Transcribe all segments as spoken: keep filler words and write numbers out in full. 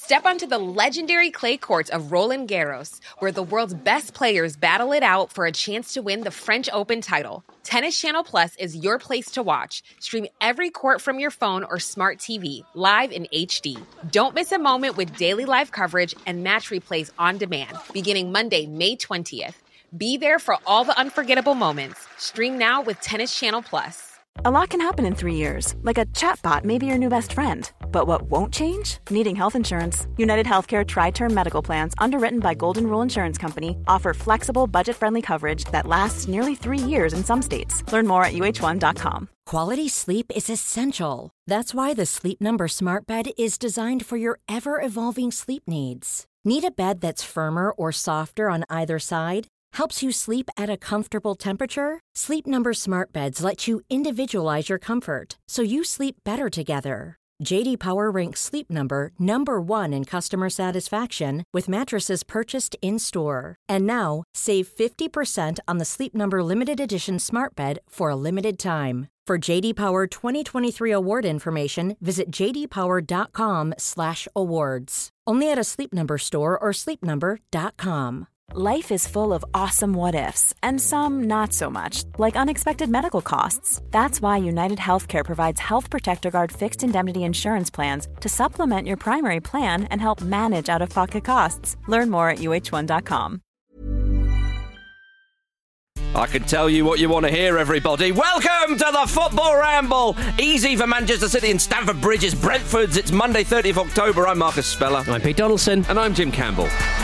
Step onto the legendary clay courts of Roland Garros, where the world's best players battle it out for a chance to win the French Open title. Tennis Channel Plus is your place to watch. Stream every court from your phone or smart T V, live in H D. Don't miss a moment with daily live coverage and match replays on demand, beginning Monday, May twentieth. Be there for all the unforgettable moments. Stream now with Tennis Channel Plus. A lot can happen in three years, like a chatbot may be your new best friend. But what won't change? Needing health insurance. United Healthcare Tri-Term Medical Plans, underwritten by Golden Rule Insurance Company, offer flexible, budget-friendly coverage that lasts nearly three years in some states. Learn more at U H one dot com. Quality sleep is essential. That's why the Sleep Number Smart Bed is designed for your ever-evolving sleep needs. Need a bed that's firmer or softer on either side? Helps you sleep at a comfortable temperature? Sleep Number Smart Beds let you individualize your comfort, so you sleep better together. J D Power ranks Sleep Number number one in customer satisfaction with mattresses purchased in-store. And now, save fifty percent on the Sleep Number Limited Edition Smart Bed for a limited time. For J D Power twenty twenty-three award information, visit j d power dot com slash awards. Only at a Sleep Number store or sleep number dot com. Life is full of awesome what-ifs, and some not so much, like unexpected medical costs. That's why United Healthcare provides Health Protector Guard fixed indemnity insurance plans to supplement your primary plan and help manage out-of-pocket costs. Learn more at U H one dot com. I can tell you what you want to hear, everybody. Welcome to the Football Ramble. Easy for Manchester City and Stamford Bridge. It's Brentford's. It's Monday, thirtieth of October. I'm Marcus Speller. I'm Pete Donaldson. And I'm Jim Campbell.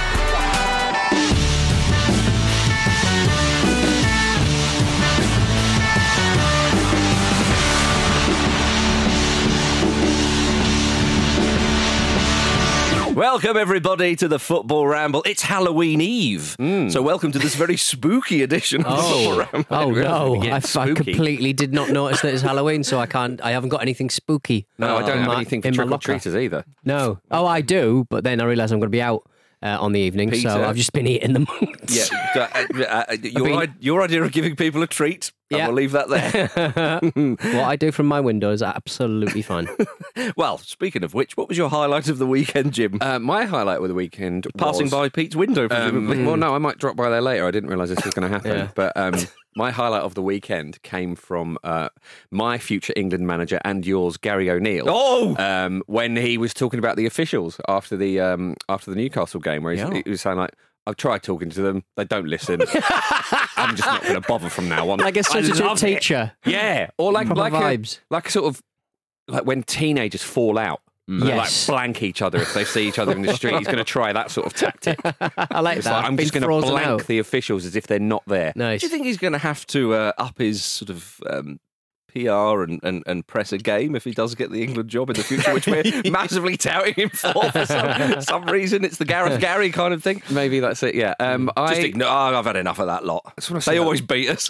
Welcome, everybody, to the Football Ramble. It's Halloween Eve, mm. so welcome to this very spooky edition of oh. the Football Ramble. Oh, no, I, I completely did not notice that it's Halloween, so I can't. I haven't got anything spooky. No, I don't have my, anything for trick-or-treaters either. No. Oh, I do, but then I realise I'm going to be out uh, on the evening, Peter. so I've just been eating them. yeah, uh, uh, your, been... I- your idea of giving people a treat, yeah. and we'll leave that there. What I do from my window is absolutely fine. Well, speaking of which, what was your highlight of the weekend, Jim? Uh, my highlight of the weekend Passing was... by Pete's window, presumably. Um, well, no, I might drop by there later. I didn't realise this was going to happen. Yeah. But um, my highlight of the weekend came from uh, my future England manager and yours, Gary O'Neill. Oh! Um, when he was talking about the officials after the um, after the Newcastle game, where yeah. he was saying, like, I've tried talking to them. They don't listen. I'm just not going to bother from now on. Like a substitute teacher. It. Yeah. Or like, Proper like, vibes. A, like a sort of, like when teenagers fall out. Mm. Yes. Like blank each other if they see each other in the street. He's going to try that sort of tactic. I like it's that. Like, I'm just going to blank the officials as if they're not there. Nice. Do you think he's going to have to uh, up his sort of um, P R and, and, and press a game if he does get the England job in the future, which we're massively touting him for for some, some reason? It's the Gareth Gary kind of thing. Maybe that's it, yeah. Um, just I, ignore, oh, I've had enough of that lot. They always beat us.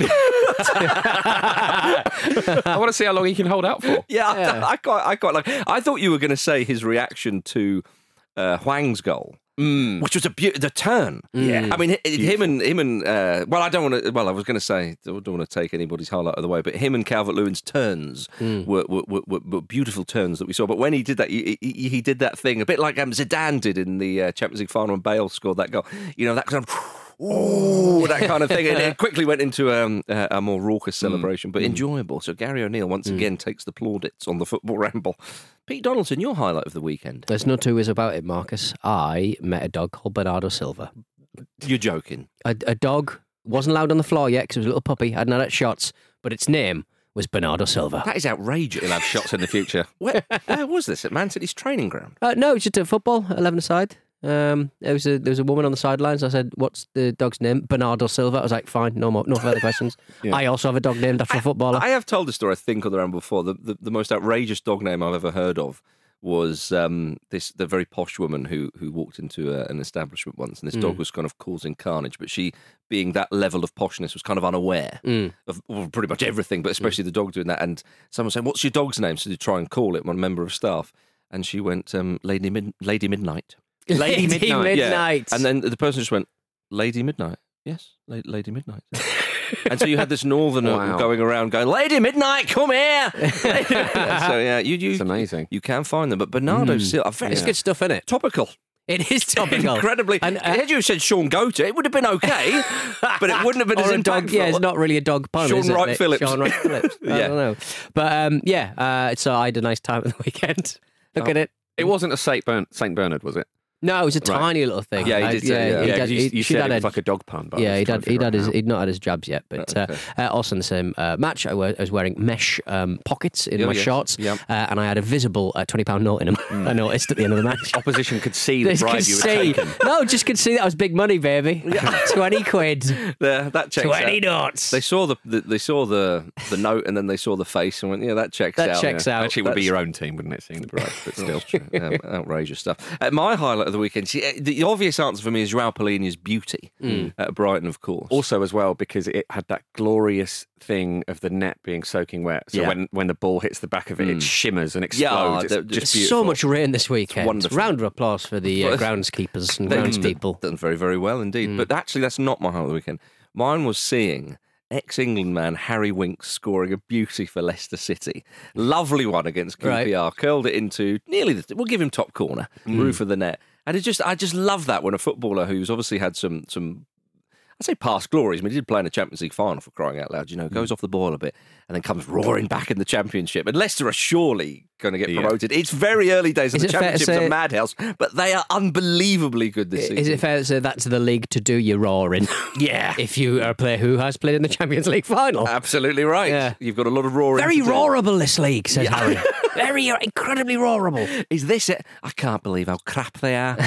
I want to see how long he can hold out for. Yeah, Yeah. I, I quite, I quite like. I thought you were going to say his reaction to uh, Hwang's goal, Mm. which was a be- the turn. Yeah, I mean, h- him and him and uh, well, I don't want to. Well, I was going to say I don't want to take anybody's highlight of the way, but him and Calvert-Lewin's turns Mm. were, were, were, were, were beautiful turns that we saw. But when he did that, he, he, he did that thing a bit like um, Zidane did in the uh, Champions League final when Bale scored that goal. You know, that kind of. Ooh, that kind of thing. And it quickly went into um, a, a more raucous celebration, mm. but enjoyable. So Gary O'Neill once mm. again takes the plaudits on the Football Ramble. Pete Donaldson, your highlight of the weekend. There's no two ways about it, Marcus. I met a dog called Bernardo Silva. You're joking. A, a dog wasn't allowed on the floor yet because it was a little puppy. Hadn't had shots, but its name was Bernardo Silva. That is outrageous. He'll have shots in the future. Where, where was this? At Man City's training ground? Uh, no, it's just at football, eleven aside. Um, there was a there was a woman on the sidelines. I said, "What's the dog's name?" Bernardo Silva. I was like, "Fine, no more, no further questions." Yeah. I also have a dog named after I, a footballer. I have told the story, I think, on the Ramble before. The, the the most outrageous dog name I've ever heard of was um, this the very posh woman who who walked into a, an establishment once, and this mm. dog was kind of causing carnage. But she, being that level of poshness, was kind of unaware mm. of well, pretty much everything, but especially mm. the dog doing that. And someone saying, "What's your dog's name?" So they try and call it, one member of staff, and she went, um, "Lady Mid- Lady Midnight." Lady, Lady Midnight. Midnight. Yeah. And then the person just went, Lady Midnight. Yes, La- Lady Midnight. And so you had this northerner Wow. going around going, Lady Midnight, come here. So yeah, you, you, It's amazing. You can find them. But Bernardo Silva, very It's good stuff, isn't it? topical. It is topical. Incredibly. And, uh, had you said Sean Gota, it would have been okay, but it wouldn't have been as or a impactful. dog, yeah, it's not really a dog pun. Sean is it, Wright Nick? Phillips. Sean Wright Phillips. I Yeah. don't know. But um, yeah, uh, so I had a nice time at the weekend. Look Oh. at it. It wasn't a Saint Bern- Saint Bernard, was it? No, it was a Right. tiny little thing. Yeah, he I- did say, yeah. he'd Yeah, had- 'cause you, he'd- you she'd said had it was a- like a dog pun. But I Yeah, was he'd trying had, to he'd figure had it his, out. he'd not had his jabs yet, but Okay. uh, uh, also in the same uh, match, I was, I was wearing mesh um, pockets in Oh, my yes. shorts, Yep. uh, and I had a visible uh, twenty pound note in them. I noticed at the end of the match. Opposition could see the They bribe could you were see. taking. No, just could see that was big money, baby. twenty quid. There, that checks twenty out. knots. They saw the, the they saw the the note and then they saw the face and went, yeah, that checks That out. checks yeah. out. Actually, it would be That's- your own team, wouldn't it? Seeing the bribe, but still. um, outrageous stuff. Uh, my highlight of the weekend, see, the obvious answer for me is João Palhinha's beauty at Brighton, of course. Also, as well, because it had that glorious thing of the net being soaking wet. So Yeah. when, when the ball hits the back of it, it shimmers and Yeah, explodes. the- it's just So beautiful. much rain this weekend. wonderful. Round of applause for the uh, groundskeepers and They've groundspeople. done very, very well indeed. But actually, that's not my highlight of the weekend. Mine was seeing ex-England man Harry Winks scoring a beauty for Leicester City. Lovely one against Q P R. Curled it into nearly the, we'll give him top corner, roof of the net. And it just, I just love that when a footballer who's obviously had some, some, I say past glories. I mean, he did play in a Champions League final, for crying out loud. You know, goes off the boil a bit and then comes roaring back in the Championship. And Leicester are surely going to get Yeah. promoted. It's very early days, and Is the it fair to Championship's a say- madhouse, but they are unbelievably good this season. Is it fair to say that's the league to do your roaring? Yeah. If you are a player who has played in the Champions League final. Absolutely right. Yeah. You've got a lot of roaring. Very to do. roarable, this league, says Harry. Very, uh, incredibly roarable. Is this it? I can't believe how crap they are.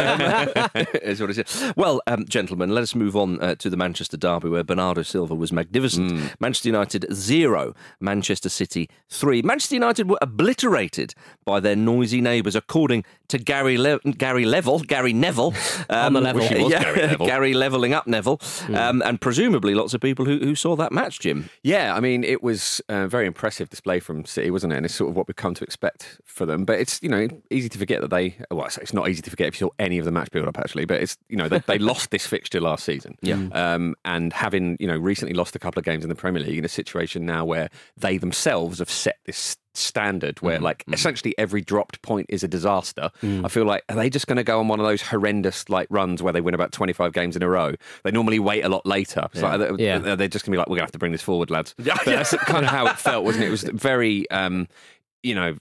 Is what it is. Well, um, gentlemen, let us move on uh, to the Manchester derby where Bernardo Silva was magnificent. Manchester United zero, Manchester City three. Manchester United were obliterated by their noisy neighbours, according to Gary Le- Gary Level, Gary Neville. Um, On the level. Wish he was yeah, Gary Neville. Gary levelling up Neville, um, and presumably lots of people who, who saw that match, Jim. Yeah, I mean, it was a very impressive display from City, wasn't it? And it's sort of what we've come to expect for them. But it's, you know, easy to forget that they, well, it's not easy to forget if you saw any of the match build-up, actually, but it's, you know, they, they lost this fixture last season. Yeah. Um, and having, you know, recently lost a couple of games in the Premier League in a situation now where they themselves have set this standard where like essentially every dropped point is a disaster. I feel like, are they just going to go on one of those horrendous like runs where they win about twenty-five games in a row? They normally wait a lot later. It's like, are they- Yeah. are they just going to be like, we're going to have to bring this forward, lads. Yeah, that's kind of how it felt, wasn't it? It was very, um, you know,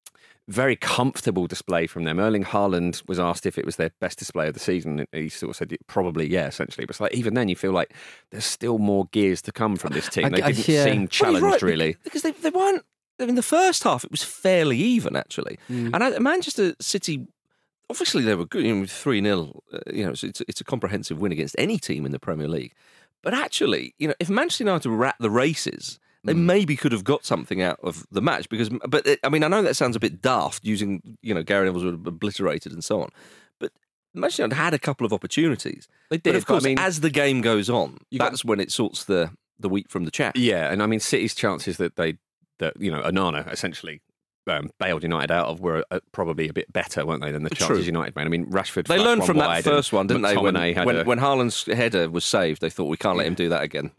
very comfortable display from them. Erling Haaland was asked if it was their best display of the season. And he sort of said, probably, yeah, essentially. But it's like, even then, you feel like there's still more gears to come from this team. I- They I- didn't yeah. seem Well, he's challenged, right, really. because they, they weren't. In the first half, it was fairly even, actually. Mm. And I, Manchester City, obviously, they were good. You know, three nil. Uh, you know, it's, it's it's a comprehensive win against any team in the Premier League. But actually, you know, if Manchester United were at the races, they maybe could have got something out of the match. Because, but it, I mean, I know that sounds a bit daft using, you know, Gary Neville's were obliterated and so on. But Manchester United had a couple of opportunities. They But did, of but I course, mean- as the game goes on, You got- that's when it sorts the the wheat from the chaff. Yeah, and I mean, City's chances that they, that you know, Onana essentially um, bailed United out of were uh, probably a bit better, weren't they, than the True. chances United made? I mean, Rashford. They flashed learned one from that wide first and one, didn't they? When, McTominay had when, a- when Haaland's header was saved, they thought we can't let him do that again.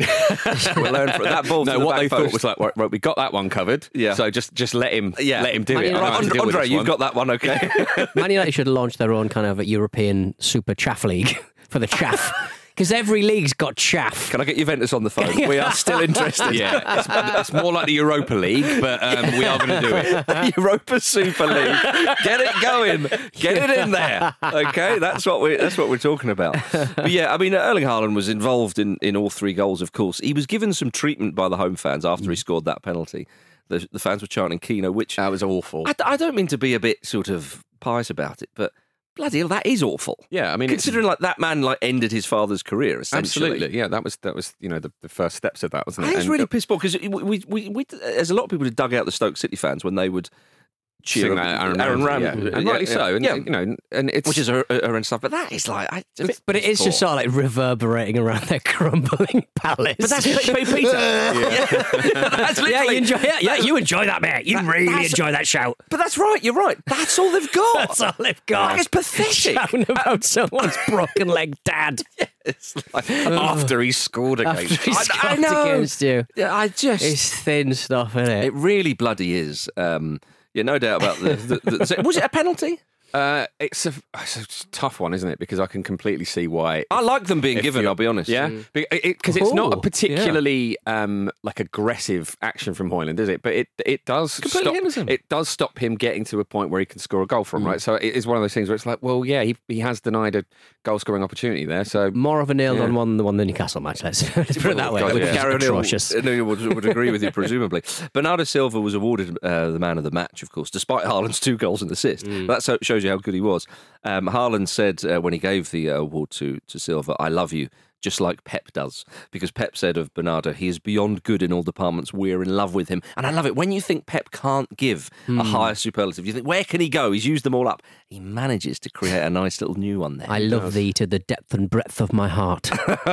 we learned from that ball. to No, the what back they post. thought was like, right, right, we got that one covered. Yeah. So just just let him, yeah, let him do Man it. I United- don't have to Andre, deal with Andre, this you've one. got that one, okay? Man United should have launched their own kind of European Super Chaff League for the chaff. Because every league's got chaff. Can I get Juventus on the phone? We are still interested. Yeah, it's, it's more like the Europa League, but um, we are going to do it. Europa Super League. Get it going. Get it in there. Okay, that's what we that's what we're talking about. But yeah, I mean, Erling Haaland was involved in, in all three goals. Of course, he was given some treatment by the home fans after he scored that penalty. The, the fans were chanting Keno, which That was awful. I, I don't mean to be a bit sort of pious about it, but bloody hell, that is awful. Yeah, I mean, it's- considering like that man like ended his father's career essentially. Absolutely, yeah. That was that was you know the, the first steps of that, wasn't I it? think it's And- really pissed off because we, we, we, we, there's a lot of people who dug out the Stoke City fans when they would cheer Sing up that Aaron, Aaron Ramsey, Ram, yeah. and rightly yeah, so. And yeah. you know, and it's which is her, her own stuff. But that is like, I, it's a bit But it is just poor. sort of like reverberating around their crumbling palace. But that's Peter. yeah. That's yeah, literally. you enjoy, yeah, yeah, you enjoy that, mate. You That- really that's- enjoy that shout. But that's right. You're right. That's all they've got. That's all they've got. That is pathetic. Shouting about someone's broken leg dad. It's like, after he scored against. After he's I- I scored know. against you. yeah, I just. It's thin stuff, isn't it? It really bloody is. Um, yeah, no doubt about the. the, the, the was it a penalty? Uh, it's, a, it's a tough one, isn't it? Because I can completely see why. I like them being if given. you're- I'll be honest. Yeah, because it's not a Cool. particularly um, like aggressive action from Hoyland, is it? But it it does Completely stop. innocent. It does stop him getting to a point where he can score a goal from. Right, so it is one of those things where it's like, well, yeah, he, he has denied a goal scoring opportunity there. So More of a nailed Yeah. on one than one the Newcastle match. Let's, let's put it that way. God, which yeah. is Gary O'Neill atrocious. O'Neill would, would agree with you, presumably. Bernardo Silva was awarded uh, the man of the match, of course, despite Haaland's two goals and assist. That so, shows you how good he was. Um, Haaland said uh, when he gave the uh, award to, to Silva, I love you, just like Pep does. Because Pep said of Bernardo, he is beyond good in all departments. We're in love with him. And I love it. When you think Pep can't give a higher superlative, you think, where can he go? He's used them all up. He manages to create a nice little new one there. I love thee to the depth and breadth of my heart.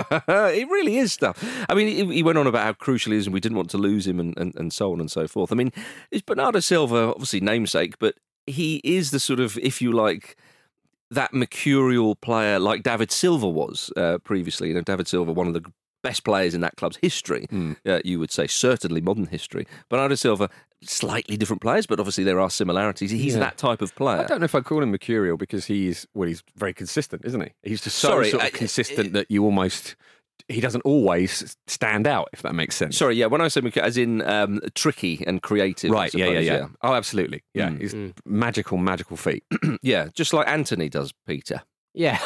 It really is stuff. I mean, he- he went on about how crucial he is and we didn't want to lose him and, and, and so on and so forth. I mean, it's Bernardo Silva, obviously namesake, but he is the sort of, if you like, that mercurial player like David Silva was uh, previously. You know, David Silva, one of the best players in that club's history, uh, you would say, certainly modern history. Bernardo Silva, slightly different players, but obviously there are similarities. He's Yeah. that type of player. I don't know if I'd call him mercurial because he's well, he's very consistent, isn't he? He's just so Sorry, sort of I- consistent that you almost he doesn't always stand out, if that makes sense. Sorry, yeah, when I say mercurial, as in um, tricky and creative. I Right, yeah, yeah, suppose, yeah, Oh, absolutely. Yeah, Mm. he's magical, magical feat. Yeah, just like Anthony does, Peter. Yeah.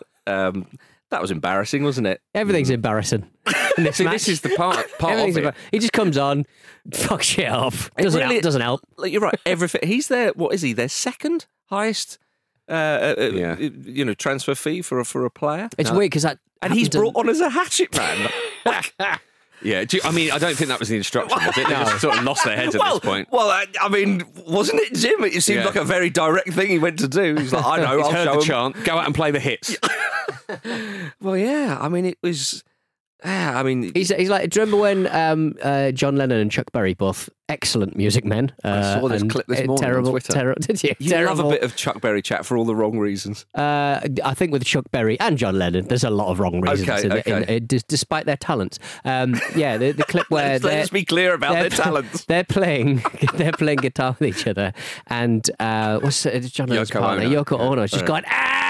Um, that was embarrassing, wasn't it? Everything's embarrassing. in this See, match. this is the part, part Everything's of it. embar- He just comes on, fucks shit up. It Doesn't really- help. Doesn't help. Like, you're right. Everything. He's their. What is he? Their second highest. Uh, uh, Yeah. You know, transfer fee for a for a player. It's No. weird because that. And he's happened brought on as a hatchet man. Yeah, do you- I mean, I don't think that was the instruction, was it? They just sort of lost their heads at well, this point. well, I, I mean, wasn't it, Jim? It seemed Yeah. like a very direct thing he went to do. He's like, I know, He's I'll heard show the him. chant. Go out and play the hits. Well, yeah. I mean, it was. Yeah, I mean, He's, he's like, do you remember when um, uh, John Lennon and Chuck Berry, both excellent music men? Uh, saw this and, clip this uh, morning on terrible, Twitter. terri- did you? you terrible. love a bit of Chuck Berry chat for all the wrong reasons. Uh, I think with Chuck Berry and John Lennon, there's a lot of wrong reasons, Okay, in, okay. in, in, dis- despite their talents. Um, yeah, the, the clip where Let's, they're, let's be clear about they're their pl- talents. They're playing, they're playing guitar with each other, and uh, what's it, John Lennon's Yoko partner, Ono. Yoko Ono, she's going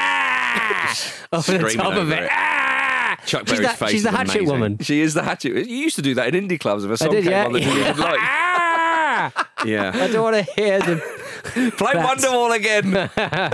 ah over the Screaming top of over it. it. Ah! Chuck she's Berry's that, face she's the is hatchet amazing. woman. She is the hatchet. You used to do that in indie clubs if a I song did, came yeah. on that you didn't like. Ah! Yeah. I don't want to hear the. Play That's- Wonderwall again.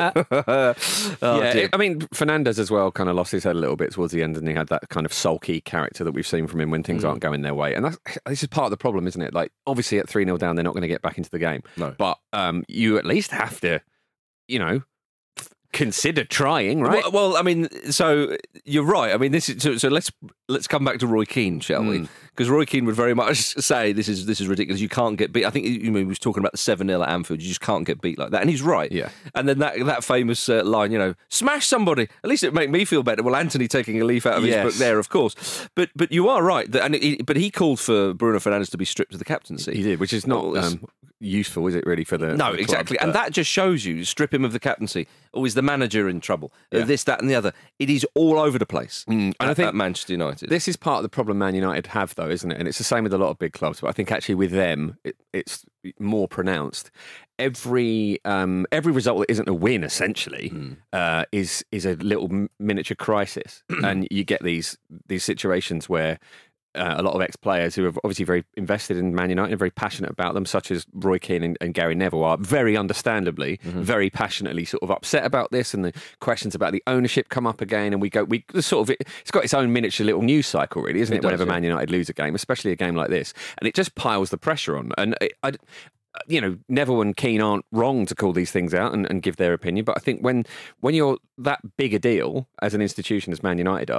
Oh, yeah, dear. it- I mean, Fernandez as well kind of lost his head a little bit towards the end, and he had that kind of sulky character that we've seen from him when things aren't going their way. And that's, this is part of the problem, isn't it? Like, obviously at three nil down, they're not going to get back into the game. No. But um, you at least have to, you know, consider trying, right? Well, well, I mean, so you're right. I mean, this is so. so let's let's come back to Roy Keane, shall we? Because Roy Keane would very much say this is this is ridiculous. You can't get beat. I think you know, he was talking about the seven nil at Anfield. You just can't get beat like that, and he's right. Yeah. And then that that famous uh, line, you know, smash somebody. At least it make me feel better. Well, Anthony taking a leaf out of his Yes. book there, of course. But but you are right. That, and he, but he called for Bruno Fernandes to be stripped of the captaincy. He did, which is not Well, it's- um, useful, is it, really, for the No, for the exactly. club? And But- that just shows you, strip him of the captaincy. Oh, is the manager in trouble? Uh, Yeah. this, that, and the other. It is all over the place. Mm, and at, I think at Manchester United. This is part of the problem Man United have, though, isn't it? And it's the same with a lot of big clubs, but I think actually with them, it, it's more pronounced. Every um, every result that isn't a win, essentially, Hmm. uh, is is a little m- miniature crisis, and you get these these situations where. Uh, a lot of ex-players who are obviously very invested in Man United and very passionate about them, such as Roy Keane and, and Gary Neville, are very understandably, Mm-hmm. very passionately sort of upset about this, and the questions about the ownership come up again, and we go, we sort of, it's got its own miniature little news cycle, really, isn't it? It does, Whenever yeah. Man United lose a game, especially a game like this, and it just piles the pressure on. And it, I, you know, Neville and Keane aren't wrong to call these things out and, and give their opinion, but I think when when you're that big a deal as an institution as Man United are,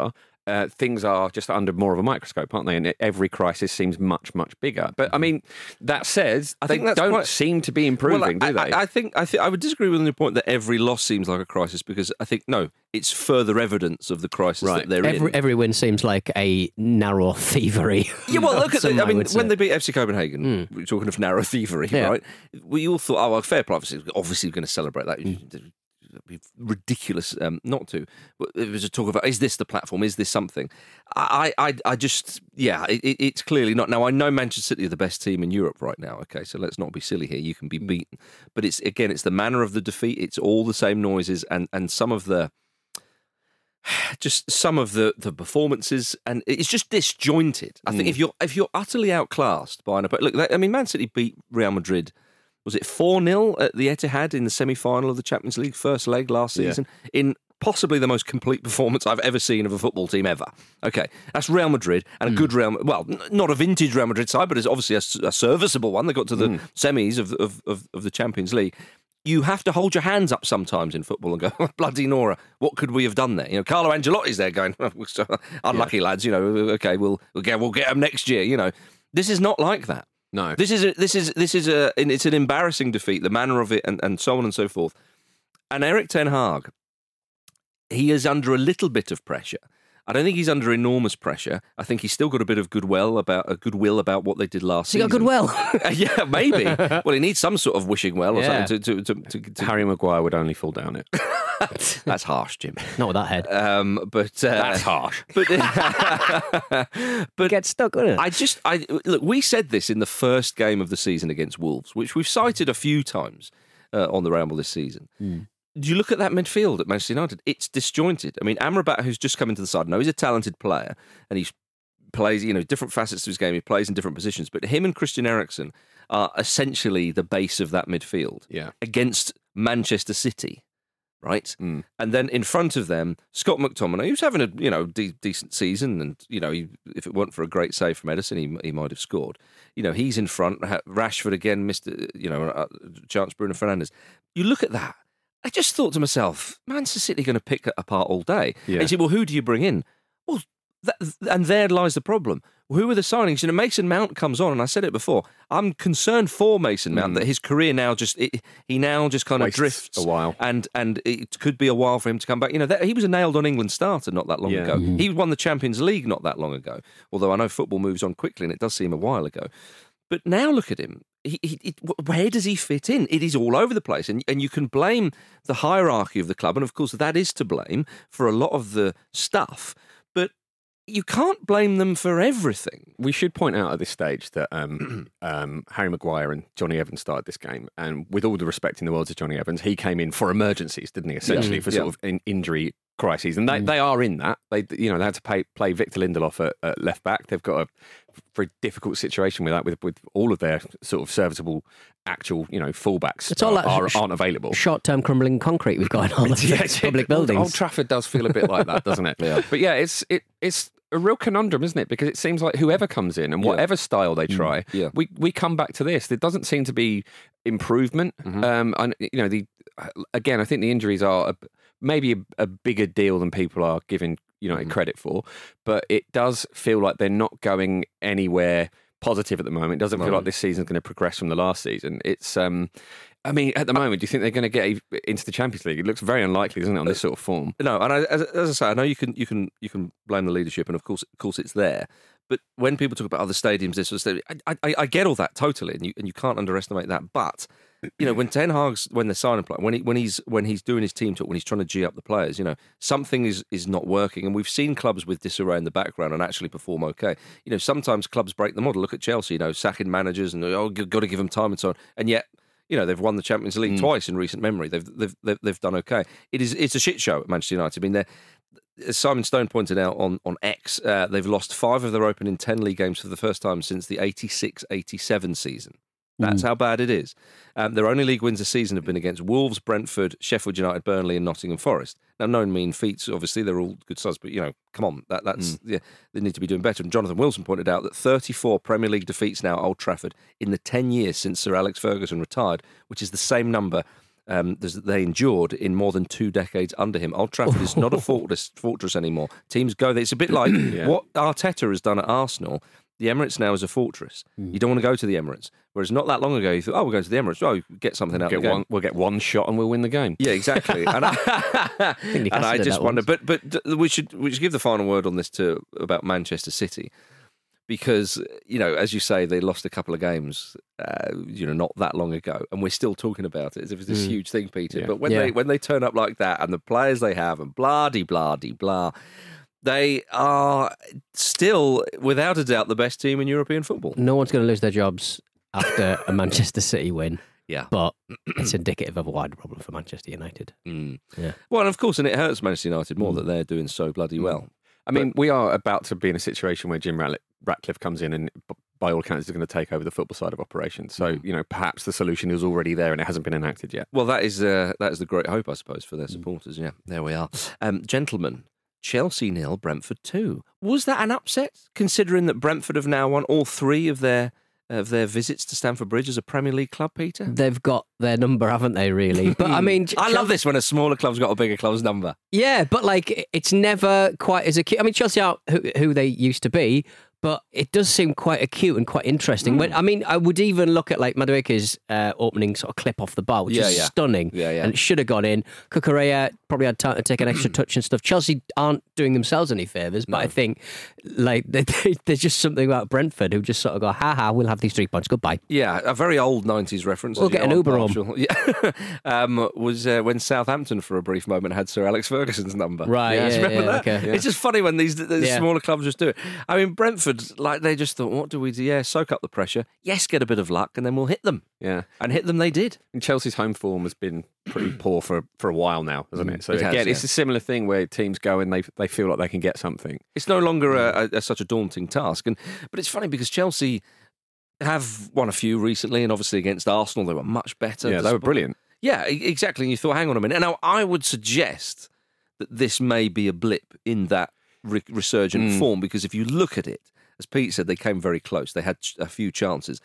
uh, things are just under more of a microscope, aren't they? And every crisis seems much, much bigger. But I mean, that says I they think that's don't quite- seem to be improving, Well, I, do they? I, I think I think I would disagree with the point that every loss seems like a crisis, because I think no, it's further evidence of the crisis Right. that they're Every, in. every win seems like a narrow thievery. Yeah, well, look at the, Some I mean, would when say. they beat F C Copenhagen, we're talking of narrow thievery, Yeah. right? We all thought, oh, well, fair play, obviously, obviously we're going to celebrate that. It'd be ridiculous um, not to. But it was a talk about, is this the platform? Is this something? I, I, I just, yeah, it, it's clearly not. Now, I know Manchester City are the best team in Europe right now, okay, so let's not be silly here. You can be beaten. But it's, again, it's the manner of the defeat. It's all the same noises and, and some of the, just some of the, the performances, and it's just disjointed. I think if you're if you're utterly outclassed by an opponent, look, I mean, Man City beat Real Madrid. Was it four nil at the Etihad in the semi-final of the Champions League first leg last Yeah. season? In possibly the most complete performance I've ever seen of a football team ever. Okay, that's Real Madrid and a good Real, well, n- not a vintage Real Madrid side, but it's obviously a, s- a serviceable one. They got to the semis of, of, of, of the Champions League. You have to hold your hands up sometimes in football and go, oh, bloody Nora, what could we have done there? You know, Carlo Ancelotti's there going, unlucky lads, you know, okay, we'll, we'll get we'll get them next year, you know. This is not like that. no. This is a, this is this is a it's an embarrassing defeat, the manner of it, and, and so on and so forth. And Eric Ten Hag, he is under a little bit of pressure. I don't think he's under enormous pressure. I think he's still got a bit of goodwill about a goodwill about what they did last So you season. got goodwill. Yeah, maybe. Well, he needs some sort of wishing well or Yeah. something to to, to, to, to Harry Maguire would only fall down it. That's harsh, Jim. Not with that head. Um, but uh, That's harsh. But but Get stuck, wouldn't it? I just, I look. We said this in the first game of the season against Wolves, which we've cited a few times uh, on the Ramble this season. Do you look at that midfield at Manchester United? It's disjointed. I mean, Amrabat, who's just come into the side, now he's a talented player, and he plays, you know, different facets to his game. He plays in different positions, but him and Christian Eriksen are essentially the base of that midfield Yeah. against Manchester City. Right, Mm. and then in front of them, Scott McTominay, who's having a you know de- decent season, and you know he, if it weren't for a great save from Edison, he he might have scored. You know he's in front. Rashford again missed you know a chance. Bruno Fernandes. You look at that. I just thought to myself, Manchester City going to pick it apart all day. Yeah. And you say, well, who do you bring in? Well, that, and there lies the problem. Who are the signings? You know, Mason Mount comes on, and I said it before. I'm concerned for Mason Mount Mm. that his career now just it, he now just kind of Wastes drifts a while. and and it could be a while for him to come back. You know, that, he was a nailed on England starter not that long Yeah. ago. He won the Champions League not that long ago. Although I know football moves on quickly, and it does seem a while ago. But now look at him. He, he, it, where does he fit in? It is all over the place. And, and you can blame the hierarchy of the club. And of course, that is to blame for a lot of the stuff. But you can't blame them for everything. We should point out at this stage that um, um, Harry Maguire and Johnny Evans started this game, and with all the respect in the world to Johnny Evans, he came in for emergencies, didn't he? Essentially, Yeah. for sort Yeah. of in, injury crises, and they, they are in that. They you know they had to pay, play Victor Lindelof at, at left back. They've got a very difficult situation with that, with with all of their sort of serviceable actual you know fullbacks It's all are, that are, sh- aren't available. Short-term crumbling concrete we've got in all of Yeah, the public buildings. Old Trafford does feel a bit like that, doesn't it? Yeah. But yeah, it's it it's a real conundrum, isn't it? Because it seems like whoever comes in and Yeah. whatever style they try, Yeah. we we come back to this. There doesn't seem to be improvement. Mhm. Um, and you know, the again, I think the injuries are a, maybe a, a bigger deal than people are giving United credit for, but it does feel like they're not going anywhere positive at the moment. It doesn't feel No. like this season's going to progress from the last season. It's um. I mean, at the moment, do you think they're going to get into the Champions League? It looks very unlikely, doesn't it, on this sort of form? No, and I, as, as I say, I know you can you can you can blame the leadership, and of course, of course, it's there. But when people talk about other stadiums, this or stadium, I, I, I get all that totally, and you and you can't underestimate that. But you know, when Ten Hag's when they're signing players, when he when he's when he's doing his team talk, when he's trying to g up the players, you know, something is is not working, and we've seen clubs with disarray in the background and actually perform okay. You know, sometimes clubs break the model. Look at Chelsea, you know, sacking managers and oh, got to give them time and so on, and yet. You know, they've won the Champions League Mm. twice in recent memory. They've, they've they've they've done okay. It is it's a shit show at Manchester United. I mean, they're, as Simon Stone pointed out on on X, uh, they've lost five of their opening ten league games for the first time since the eighty-six eighty-seven season. That's how bad it is. Um, their only league wins this season have been against Wolves, Brentford, Sheffield United, Burnley, and Nottingham Forest. Now, no mean feats. Obviously, they're all good sides, but you know, come on, that, that's yeah, they need to be doing better. And Jonathan Wilson pointed out that thirty-four Premier League defeats now at Old Trafford in the ten years since Sir Alex Ferguson retired, which is the same number um, there's- they endured in more than two decades under him. Old Trafford is not a fortress, fortress anymore. Teams go there. It's a bit like what Arteta has done at Arsenal. The Emirates now is a fortress. You don't want to go to the Emirates. Whereas not that long ago, you thought, oh, we're going to the Emirates. Oh, get something out Get of the game. one, we'll get one shot and we'll win the game. Yeah, exactly. And I, and I just wonder, but but we should we should give the final word on this to about Manchester City, because you know, as you say, they lost a couple of games, uh, you know, not that long ago, and we're still talking about it as if it's this mm. huge thing, Peter. Yeah. But when Yeah. they when they turn up like that, and the players they have, and blah de blah de blah. They are still, without a doubt, the best team in European football. No one's going to lose their jobs after a Manchester City win. Yeah. But it's indicative of a wider problem for Manchester United. Mm. Yeah. Well, and of course, and it hurts Manchester United more mm. that they're doing so bloody well. I mean, but, we are about to be in a situation where Jim Ratcliffe, Ratcliffe comes in and, by all accounts, is going to take over the football side of operations. So, mm. you know, perhaps the solution is already there and it hasn't been enacted yet. Well, that is uh, that is the great hope, I suppose, for their supporters. Yeah, there we are. Um, gentlemen, Chelsea nil, Brentford two. Was that an upset, considering that Brentford have now won all three of their of their visits to Stamford Bridge as a Premier League club, Peter? They've got their number, haven't they, really? But I mean... I love this when a smaller club's got a bigger club's number. Yeah, but like, it's never quite as acute. I mean, Chelsea are who, who they used to be, but it does seem quite acute and quite interesting. Mm. When, I mean, I would even look at like Madueke's uh, opening sort of clip off the bar, which yeah, is yeah. stunning. Yeah, yeah. And it should have gone in. Cucurella probably had time to take an extra touch and stuff. Chelsea aren't doing themselves any favours, but no. I think like they, they, there's just something about Brentford who just sort of go, ha ha, we'll have these three points, goodbye. Yeah, a very old nineties reference. We'll get an Uber home. Yeah. um, was uh, when Southampton for a brief moment had Sir Alex Ferguson's number. Right, yeah, yeah, yeah, remember yeah, that? okay. It's just funny when these, these yeah. smaller clubs just do it. I mean, Brentford, like they just thought, what do we do? Yeah, soak up the pressure. Yes, get a bit of luck, and then we'll hit them. Yeah. And hit them they did. And Chelsea's home form has been pretty poor for for a while now, hasn't it? So It has, again, yeah. it's a similar thing where teams go and they they feel like they can get something. It's no longer a, a, a, such a daunting task. And But it's funny because Chelsea have won a few recently, and obviously against Arsenal they were much better. Yeah, they were brilliant. Yeah, e- exactly. And you thought, hang on a minute. Now, I would suggest that this may be a blip in that re- resurgent Mm. form, because if you look at it, as Pete said, they came very close. They had ch- a few chances.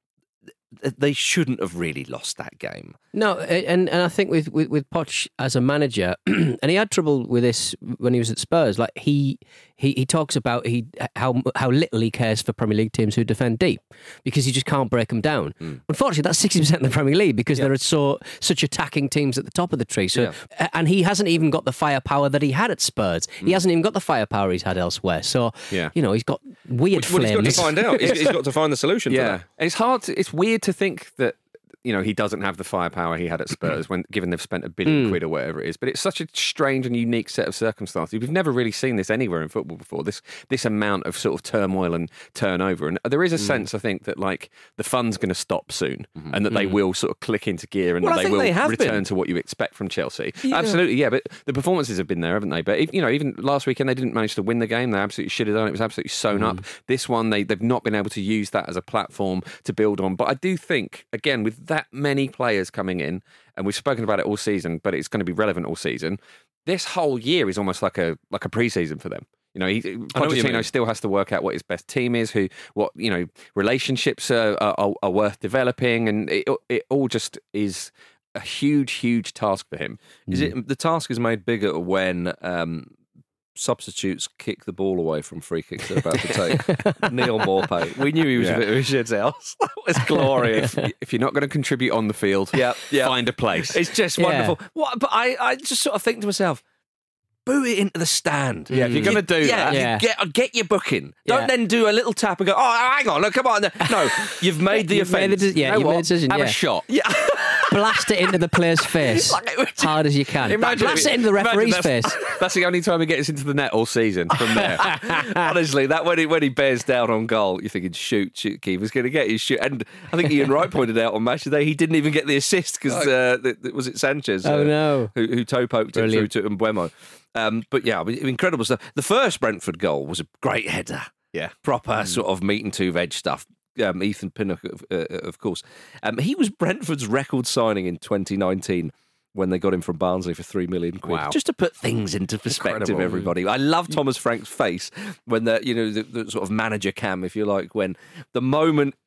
Th- They shouldn't have really lost that game. No, and and I think with, with, with Poch as a manager, and he had trouble with this when he was at Spurs. Like he he, he talks about he how how little he cares for Premier League teams who defend deep, because he just can't break them down. Mm. Unfortunately, that's sixty percent of the Premier League, because yeah. there are so such attacking teams at the top of the tree. So yeah. and he hasn't even got the firepower that he had at Spurs. Mm. He hasn't even got the firepower he's had elsewhere. So yeah. you know, he's got weird well, flames. Well, he's got to find out. he's, he's got to find the solution. Yeah, for that. And it's hard. To, it's weird to think that, you know, he doesn't have the firepower he had at Spurs, when given they've spent a billion mm. quid or whatever it is. But it's such a strange and unique set of circumstances. We've never really seen this anywhere in football before. This this amount of sort of turmoil and turnover, and there is a mm. sense, I think, that like the fun's going to stop soon, mm-hmm. and that mm. they will sort of click into gear, and well, that they will they return been. to what you expect from Chelsea. Yeah. Absolutely, yeah. But the performances have been there, haven't they? But if, you know, even last weekend they didn't manage to win the game. They absolutely should have done. It was absolutely sewn mm. up. This one, they they've not been able to use that as a platform to build on. But I do think, again, with that many players coming in, and we've spoken about it all season, but it's going to be relevant all season. This whole year is almost like a like a pre-season for them. You know, he, Pochettino still has to work out what his best team is, who, what you know, relationships are, are, are worth developing, and it it all just is a huge, huge task for him. Is it the task is made bigger when Um, substitutes kick the ball away from free kicks they're about to take? Neil Maupay. We knew he was yeah. a bit of a shit house. That was glorious. if, if you're not going to contribute on the field, yeah, yeah. find a place. It's just yeah. wonderful. What? But I, I just sort of think to myself, boo it into the stand. Yeah, if you're going to do yeah, that. Yeah, get get your booking. Don't yeah. then do a little tap and go, oh, hang on, look, come on. No, you've made the you've offence. Made the, yeah, you know you made a decision. Have yeah. a shot. Yeah. Blast it into the player's face hard as you can. Imagine Blast it into the referee's that's, face. That's the only time he gets into the net all season from there. Honestly, that when he when he bears down on goal, you're thinking, shoot, shoot, Keeper's going to get his shoot. And I think Ian Wright pointed out on Match Today he didn't even get the assist because uh, the, the, was it Sanchez? Oh uh, no, who, who toe poked it through to Mbeumo. Um, but yeah, incredible stuff. The first Brentford goal was a great header. Yeah, proper mm. sort of meat and two veg stuff. Um, Ethan Pinnock, of, uh, of course. Um, he was Brentford's record signing in twenty nineteen when they got him from Barnsley for three million quid. Wow. Just to put things into perspective, Incredible. everybody. I love Thomas Frank's face when the you know the, the sort of manager cam, if you like, when the moment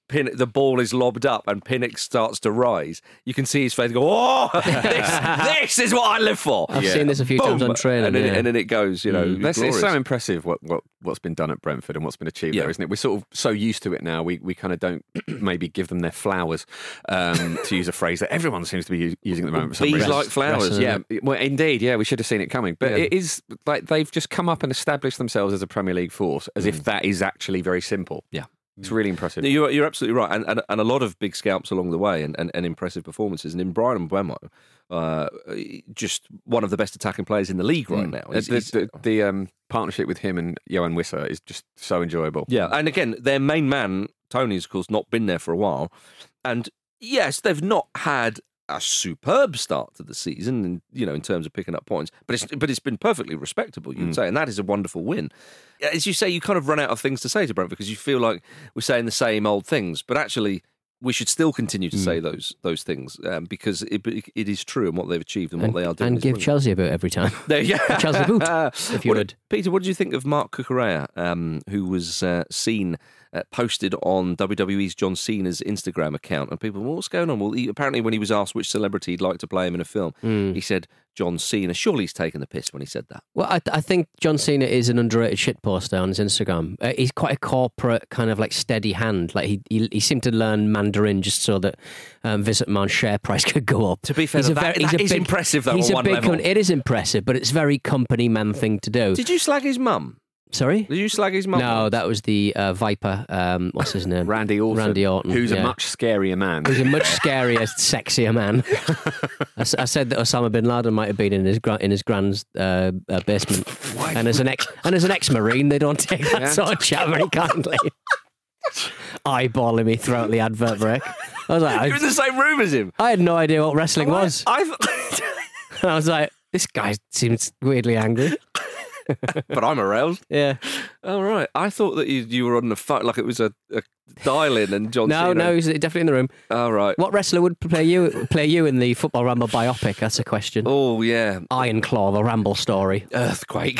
Pin, the ball is lobbed up and Pinnock starts to rise, you can see his face go, oh, this, this is what I live for. I've Yeah. seen this a few Boom. times on training. and then, yeah. it, and then it goes, you know. Mm. That's, it's glorious. so impressive what, what, what's been done at Brentford and what's been achieved Yeah. there, isn't it? We're sort of so used to it now, we, we kind of don't maybe give them their flowers, um, to use a phrase that everyone seems to be u- using at the moment. For some Bees reason. like flowers. Rest- Yeah, well, indeed, yeah, we should have seen it coming. But Yeah. it is like they've just come up and established themselves as a Premier League force, as if that is actually very simple. Yeah. It's really impressive. No, You're, you're absolutely right, and, and and a lot of big scalps along the way, and, and, and impressive performances. And in Brian Mbeumo, uh, just one of the best attacking players in the league right Mm. now. Uh, He's- the he's- the, the um, partnership with him and Johan Wissa is just so enjoyable. yeah, and again, their main man Tony's, of course, not been there for a while, and yes, they've not had a superb start to the season, and you know, in terms of picking up points, but it's but it's been perfectly respectable, you'd Mm. say, and that is a wonderful win. As you say, you kind of run out of things to say to Brentford because you feel like we're saying the same old things, but actually, we should still continue to Mm. say those those things um, because it, it is true and what they've achieved and, and, what they are doing. and is give brilliant. Chelsea a boot every time. There, yeah. Chelsea boot, if you What- would. Peter, what did you think of Mark Cucurella, um, who was uh, seen uh, posted on W W E's John Cena's Instagram account? And people, well, what's going on? Well, he, apparently when he was asked which celebrity he'd like to play him in a film, Mm. he said John Cena. Surely he's taken the piss when he said that. Well, I, I think John Cena is an underrated shitposter on his Instagram. Uh, he's quite a corporate, kind of like steady hand. Like he, he, he seemed to learn Mandarin just so that um, Visit Man's share price could go up. To be fair, He's a that, very- he's that a is big- impressive, though, He's on a one big. level. com- It is impressive, but it's a very company man thing to do. Did you slag his mum? Sorry. Did you slag his mum? No, that was the uh, Viper. Um, what's his name? Randy Orton, Randy Orton, who's yeah. a much scarier man. Who's a much scarier, sexier man. I, s- I said that Osama bin Laden might have been in his gra- in his grand's uh, uh, basement, and as an ex and as an ex-marine, they don't take that Yeah. sort of chat very kindly. Eyeballing me throughout the advert break. I was like, You're in I, the same room as him. I had no idea what wrestling was. I, I was like, this guy seems weirdly angry. but I'm aroused. Yeah. All right. I thought that you, you were on the phone, like it was a, a dial-in and John No, Cena. no, he's definitely in the room. All right. What wrestler would play you play you in the Football Ramble biopic? That's a question. Oh, yeah. Iron Claw, the Ramble story. Earthquake.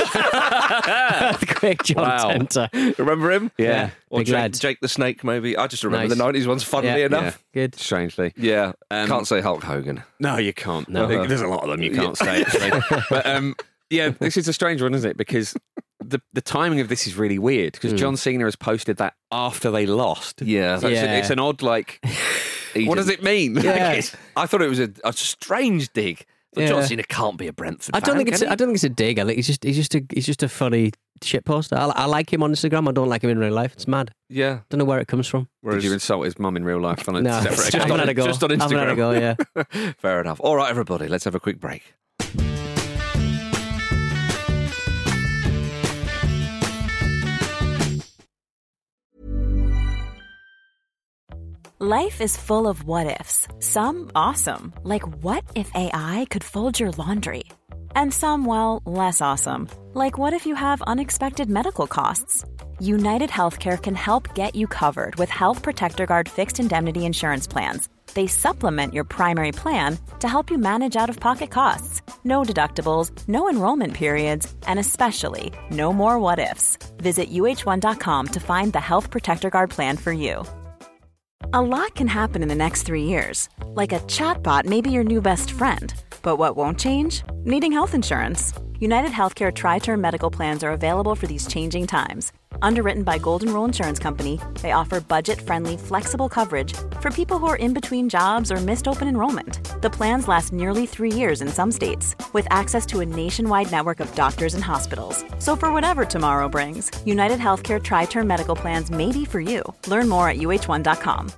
Earthquake John Wow. Tenter. Remember him? Yeah. Or Big Jake, lad. Jake the Snake, maybe. I just remember Nice. the nineties ones, funnily Yeah. enough. Good. Strangely. Yeah. Um, Can't say Hulk Hogan. No, you can't. No. No, there's a lot of them you can't say. Actually. But um, yeah, this is a strange one, isn't it? Because the the timing of this is really weird. Because John Cena has posted that after they lost. Yeah. So it's, Yeah. a- it's an odd like. He what just- does it mean? Yeah. Like, it's- I thought it was a, a strange dig. But Yeah. John Cena can't be a Brentford I don't fan, think it's. can I he? don't think it's a dig. I think he's just. He's just a. He's just a funny shit poster. I, I like him on Instagram. I don't like him in real life. It's mad. Yeah. Don't know where it comes from. Did you insult his mum in real life on a No, separate it's just account? having had a go. just on Having had a Instagram. go, yeah. Fair enough. All right, everybody, let's have a quick break. Life is full of what ifs. Some awesome, like what if A I could fold your laundry? And some, well, less awesome, like what if you have unexpected medical costs? United Healthcare can help get you covered with Health Protector Guard fixed indemnity insurance plans. They supplement your primary plan to help you manage out-of-pocket costs. No deductibles, no enrollment periods, and especially no more what ifs. Visit U H one dot com to find the Health Protector Guard plan for you. A lot can happen in the next three years. Like a chatbot may be your new best friend. But what won't change? Needing health insurance. United Healthcare Tri-Term Medical Plans are available for these changing times. Underwritten by Golden Rule Insurance Company, they offer budget-friendly, flexible coverage for people who are in between jobs or missed open enrollment. The plans last nearly three years in some states, with access to a nationwide network of doctors and hospitals. So for whatever tomorrow brings, United Healthcare Tri-Term Medical Plans may be for you. Learn more at U H one dot com.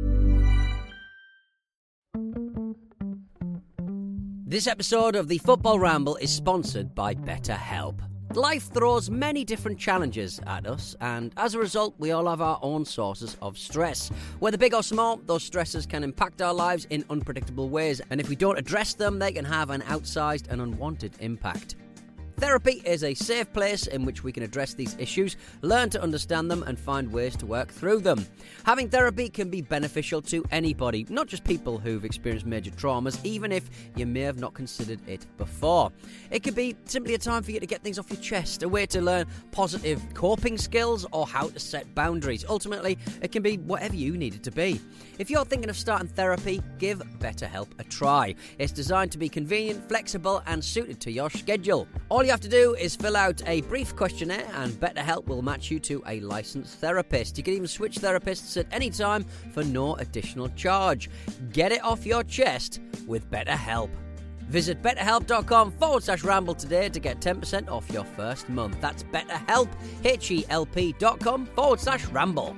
This episode of the Football Ramble is sponsored by BetterHelp. Life throws many different challenges at us, and as a result, we all have our own sources of stress. Whether big or small, those stresses can impact our lives in unpredictable ways, and if we don't address them, they can have an outsized and unwanted impact. Therapy is a safe place in which we can address these issues, learn to understand them, and find ways to work through them. Having therapy can be beneficial to anybody, not just people who've experienced major traumas, even if you may have not considered it before. It could be simply a time for you to get things off your chest, a way to learn positive coping skills, or how to set boundaries. Ultimately, it can be whatever you need it to be. If you're thinking of starting therapy, give BetterHelp a try. It's designed to be convenient, flexible, and suited to your schedule. All you have to do is fill out a brief questionnaire, and BetterHelp will match you to a licensed therapist. You can even switch therapists at any time for no additional charge. Get it off your chest with BetterHelp. Visit betterhelp.com forward slash ramble today to get ten percent off your first month. That's BetterHelp, H-E-L-P dot com forward slash ramble.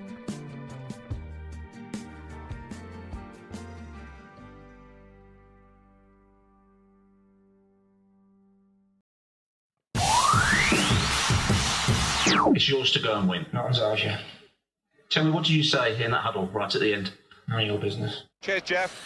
It's yours to go and win. Not as ours, yeah. Tell me, what did you say in that huddle right at the end? None of your business. Cheers, Jeff.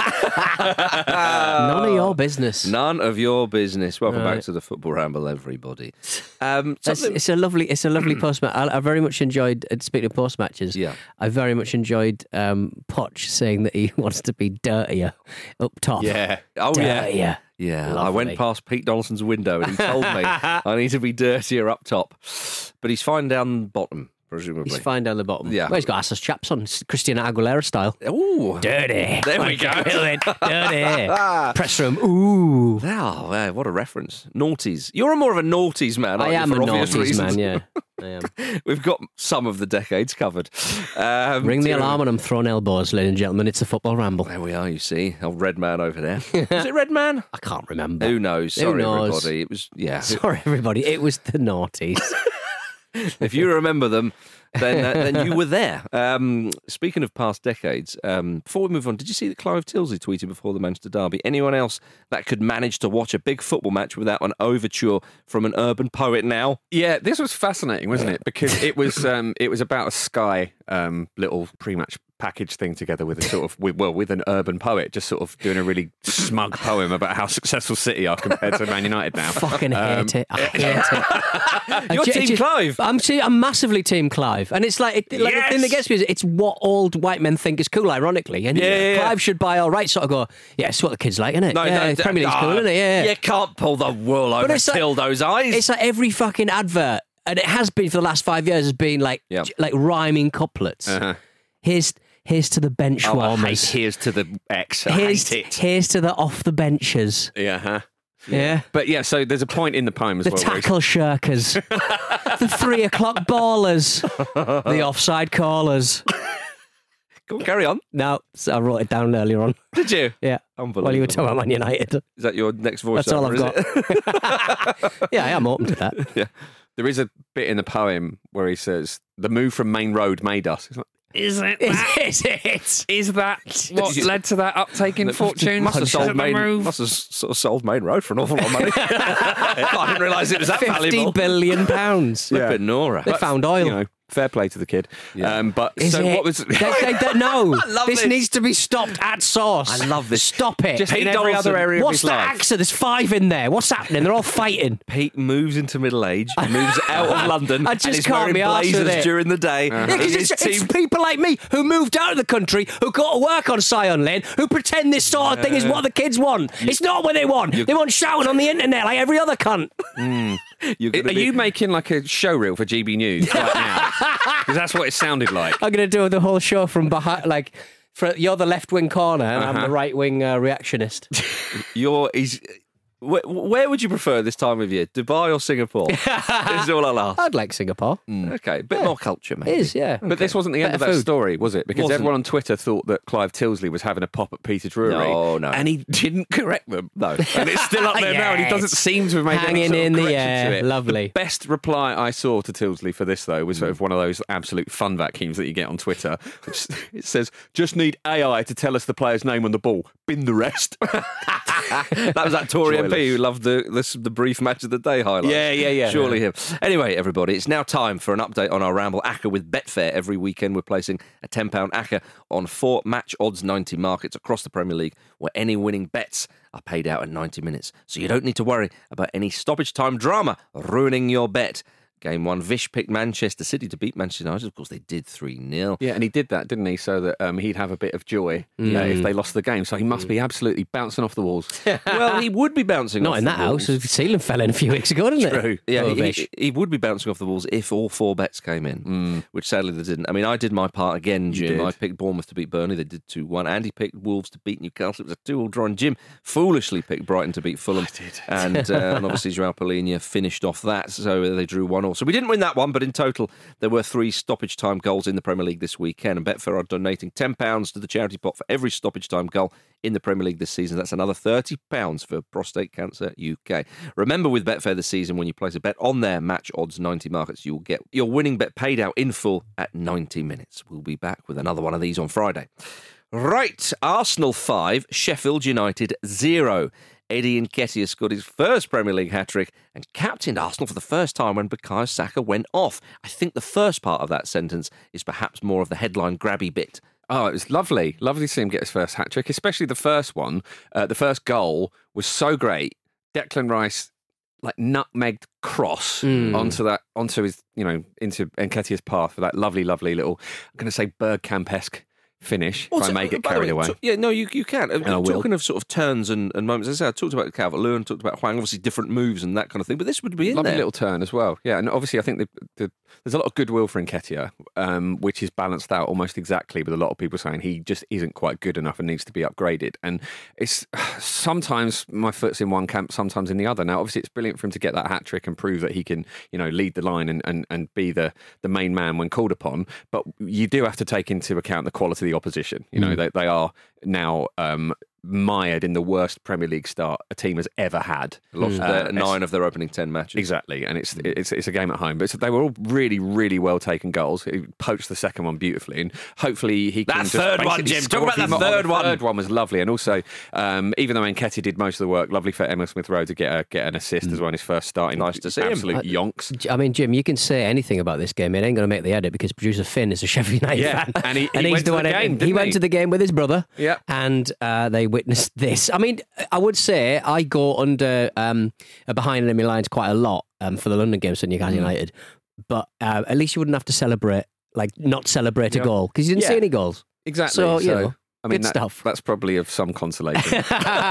None of your business. None of your business. Welcome Right. back to the Football Ramble, everybody. Um, That's, something- it's a lovely, it's a lovely post match. I, I very much enjoyed. uh, Speaking of post matches, Yeah. I very much enjoyed um, Poch saying that he wants to be dirtier up top. Yeah. oh, yeah. dirtier. Yeah, I Lovely. went past Pete Donaldson's window and he told me I need to be dirtier up top. But he's fine down the bottom, presumably. He's fine down the bottom. Yeah. Well, he's got assless chaps on, Christina Aguilera style. Ooh. Dirty. There we go. Dirty. Press room. Ooh. Oh, yeah, what a reference. Naughties. You're more of a naughties man, I aren't am you, a for obvious naughties reasons? man, yeah. I am. We've got some of the decades covered. Um, Ring the dear- alarm and I'm throwing elbows, ladies and gentlemen. It's the Football Ramble. There we are, you see. Old Red Man over there. Is it Red Man? I can't remember. Who knows? Who Sorry, knows? everybody. It was, yeah. Sorry, everybody. It was the naughties. If you remember them, then uh, then you were there. Um, speaking of past decades, um, before we move on, did you see that Clive Tilsley tweeted before the Manchester Derby? Anyone else that could manage to watch a big football match without an overture from an urban poet now? Yeah, this was fascinating, wasn't it? Because it was um, it was about a Sky um, little pre-match package thing together with a sort of with, well with an urban poet, just sort of doing a really smug poem about how successful City are compared to Man United now. Fucking Um, hate it. I hate it. You're Ju- Team ju- Clive. I'm, see, I'm massively Team Clive. And it's like, it, like Yes. the thing that gets me is it's what old white men think is cool, ironically. And Yeah, yeah, yeah. Clive should, by all right, sort of go, yeah, it's what the kids like, isn't it? No, yeah, no, it's Premier League's cool, ah, isn't it? Yeah, yeah. You can't pull the wool over it's like- Tildo's eyes. It's like every fucking advert, and it has been for the last five years, has been like Yeah. j- like rhyming couplets. Uh-huh. Here's here's to the bench Oh, I hate, warmers. here's to the X. I here's, hate it. here's to the off the benchers. Yeah. Huh? Yeah. But yeah, so there's a point in the poem as The well. where he's- tackle shirkers, the three o'clock ballers, the offside callers. Go on, carry on. No, so I wrote it down earlier on. Did you? Yeah. Unbelievable. While you were talking about Man United. Is that your next voice? That's all I've got. Yeah, I am open to that. Yeah. There is a bit in the poem where he says, "The move from Main Road made us." It's like, is it? Is, is it? Is that what led to that uptake in fortune? Must have Is sold it the main. move? Must have sort of sold Main Road for an awful lot of money. I didn't realise it was that Fifty valuable. billion pounds. Flippin' Nora. They found oil. You know, fair play to the kid. Yeah. Um, but Is so it? what was? They, they, they, no, love this, this. needs to be stopped at source. I love this. Stop it. Just in Pete every Donaldson. other area What's of his the life. AXA? There's five in there. What's happening? They're all fighting. Pete moves into middle age, moves out of London, I just and is can't wearing be arsed with blazers it. during the day. Yeah, It 'cause is it's, it's team- people like me who moved out of the country, who go to work on Scion Lane, who pretend this sort of thing is what the kids want. It's not what they want. They want shouting on the internet like every other cunt. You're Are gonna be- you making like a show reel for G B News right now? Because that's what it sounded like. I'm going to do the whole show from behind, like, for, you're the left wing corner and I'm Uh-huh. the right wing uh, reactionist. You're. He's, where, where would you prefer this time of year, Dubai or Singapore? This is all I'll ask. I'd like Singapore. Okay, a bit more culture, maybe. It is, yeah. But this wasn't the end Better of that food. story, was it? Because Wasn't. everyone on Twitter thought that Clive Tilsley was having a pop at Peter's Brewery. No, no. And he didn't correct them. No. And it's still up there now, and he doesn't Yes. seem to have made any Hanging sort of in the correction air. to it. Lovely. The best reply I saw to Tilsley for this, though, was sort of one of those absolute fun vacuums that you get on Twitter. Which, it says, just need A I to tell us the player's name on the ball. Bin the rest. That was that Tory M P Joyless. who loved the, the the brief match of the day highlights. Yeah, yeah, yeah. Surely him. Anyway, everybody, it's now time for an update on our Ramble A C C A with Betfair. Every weekend, we're placing a ten pound A C C A on four match odds ninety markets across the Premier League, where any winning bets are paid out at ninety minutes, so you don't need to worry about any stoppage time drama ruining your bet. Game one, Vish picked Manchester City to beat Manchester United. Of course, they did three nil. Yeah, and he did that, didn't he? So that um, he'd have a bit of joy mm. uh, if they lost the game. So he must be absolutely bouncing off the walls. Well, he would be bouncing Not off in the that walls. house. The ceiling fell in a few weeks ago, didn't True. it? Yeah, Oh, he, Vish. he, he would be bouncing off the walls if all four bets came in, Mm. which sadly they didn't. I mean, I did my part again, You Jim. did. I picked Bournemouth to beat Burnley. They did two one. Andy picked Wolves to beat Newcastle. It was a two all draw. And Jim foolishly picked Brighton to beat Fulham. I did. And, uh, and obviously Joao Palhinha finished off that, so they drew one all. So we didn't win that one, but in total there were three stoppage time goals in the Premier League this weekend. And Betfair are donating ten pounds to the charity pot for every stoppage time goal in the Premier League this season. That's another thirty pounds for Prostate Cancer U K. Remember, with Betfair this season, when you place a bet on their match odds ninety markets, you will get your winning bet paid out in full at ninety minutes. We'll be back with another one of these on Friday. Right, Arsenal five, Sheffield United zero. Eddie Nketiah scored his first Premier League hat-trick and captained Arsenal for the first time when Bukayo Saka went off. I think the first part of that sentence is perhaps more of the headline grabby bit. Oh, it was lovely. Lovely to see him get his first hat-trick, especially the first one. Uh, the first goal was so great. Declan Rice, like, nutmegged cross Mm. onto that, onto his, you know, into Nketiah's path for that lovely, lovely little, I'm going to say Bergkamp-esque finish, if I may get By the carried way, away. t- yeah, no, you you can. Uh, I will. Talking of sort of turns and, and moments, as I said, I talked about Calvert-Lewin, talked about Hwang, obviously different moves and that kind of thing, but this would be in Lovely there. little turn as well. Yeah, and obviously I think the, the, there's a lot of goodwill for Nketiah, um, which is balanced out almost exactly with a lot of people saying he just isn't quite good enough and needs to be upgraded. And it's sometimes my foot's in one camp, sometimes in the other. Now, obviously it's brilliant for him to get that hat-trick and prove that he can, you know, lead the line and, and, and be the, the main man when called upon. But you do have to take into account the quality of the opposition. You know, they, they are now um, mired in the worst Premier League start a team has ever had. Lost Uh, their, it's- nine of their opening ten matches. Exactly, and it's it's it's a game at home, but it's, they were all really really well taken goals. He poached the second one beautifully, and hopefully he That can just third one, basically Jim. score Talk about a few that more. third The one. third one was lovely, and also um, even though Nketiah did most of the work, lovely for Emil Smith Rowe to get a, get an assist as well in his first start. Nice to see him. Absolute yonks. I mean, Jim, you can say anything about this game. It ain't going to make the edit because producer Finn is a Sheffield United Yeah, fan. and he- he he's went to the one the that- game, He didn't went he? to the game with his brother. Yeah. And uh, they witnessed this. I mean, I would say I go under um, behind enemy lines quite a lot um, for the London games for Newcastle Mm. United. But uh, at least you wouldn't have to celebrate, like not celebrate a Yeah. goal because you didn't see Yeah. any goals. Exactly. So, you know, I mean, good that- stuff. That's probably of some consolation.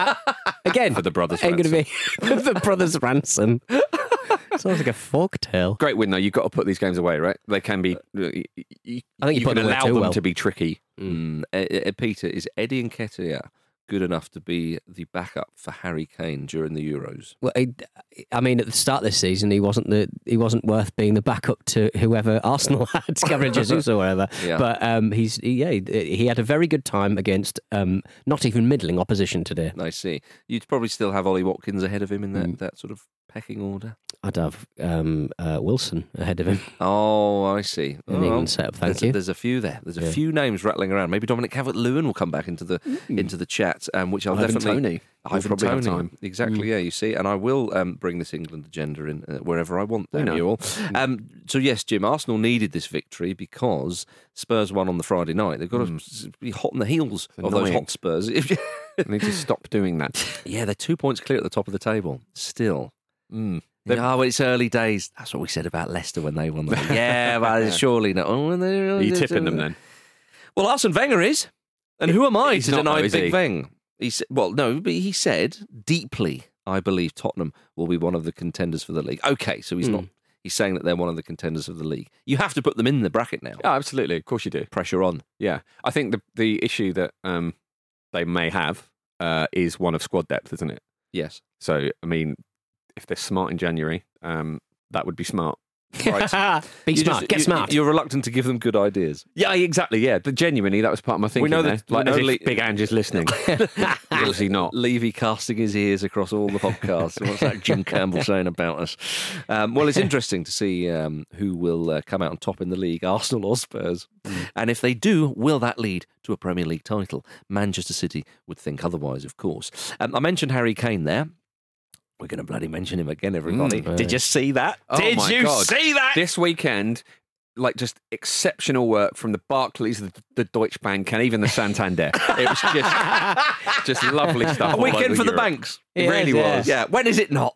Again, For the brothers' ain't going to ransom. be the brothers' ransom. Sounds like a folk tale. Great win though. You've got to put these games away, right? They can be. You, you, I think you you put can them away allow too them well. to be tricky. Mm. Uh, uh, Peter, is Eddie Nketiah good enough to be the backup for Harry Kane during the Euros? Well, he, I mean, at the start of this season, he wasn't the he wasn't worth being the backup to whoever Arsenal had, Gabriel Jesus or whatever. Yeah. But um, he's he, yeah, he, he had a very good time against um, not even middling opposition today. I see. You'd probably still have Ollie Watkins ahead of him in that, that sort of pecking order. I'd have um, uh, Wilson ahead of him. Oh, I see. In Oh, England setup, thank there's you. A, there's a few there. There's a Yeah. few names rattling around. Maybe Dominic Calvert-Lewin will come back into the into the chat, um, which I'll Ivan definitely. Toney will Ivan probably have Toney. time. Exactly. Yeah, you see, and I will um, bring this England agenda in uh, wherever I want. Damn know. you all. Um, so yes, Jim, Arsenal needed this victory because Spurs won on the Friday night. They've got to s- be hot on the heels of those annoying. hot Spurs. They need to stop doing that. Yeah, they're two points clear at the top of the table. Still. Mm. Oh, well, it's early days. That's what we said about Leicester when they won the league. Yeah, but surely not. Oh, Are you tipping them then? Well, Arsene Wenger is. And who am I He's to not, deny though, is Big he? Weng? He said, well, no, but he said deeply, I believe Tottenham will be one of the contenders for the league. Okay, so he's not. He's saying that they're one of the contenders of the league. You have to put them in the bracket now. Oh, absolutely. Of course you do. Pressure on. Yeah. I think the the issue that um, they may have uh, is one of squad depth, isn't it? Yes. So, I mean, if they're smart in January, um, that would be smart. Right. Be You smart, just- get you- smart. You're reluctant to give them good ideas. Yeah, exactly. Yeah, but genuinely, that was part of my thinking. know there. that- we like know as if Le- Big Ange is listening. Obviously not. Levy casting his ears across all the podcasts. What's that Jim Campbell saying about us? Um, well, it's interesting to see um, who will uh, come out on top in the league, Arsenal or Spurs. And if they do, will that lead to a Premier League title? Manchester City would think otherwise, of course. Um, I mentioned Harry Kane there. We're going to bloody mention him again, everybody. Mm. Did you see that? Oh Did my you God. see that? This weekend, like just exceptional work from the Barclays, the, the Deutsche Bank, and even the Santander. It was just just lovely stuff. A all weekend over for the Europe. banks. It really Yes, was. Yeah, when is it not?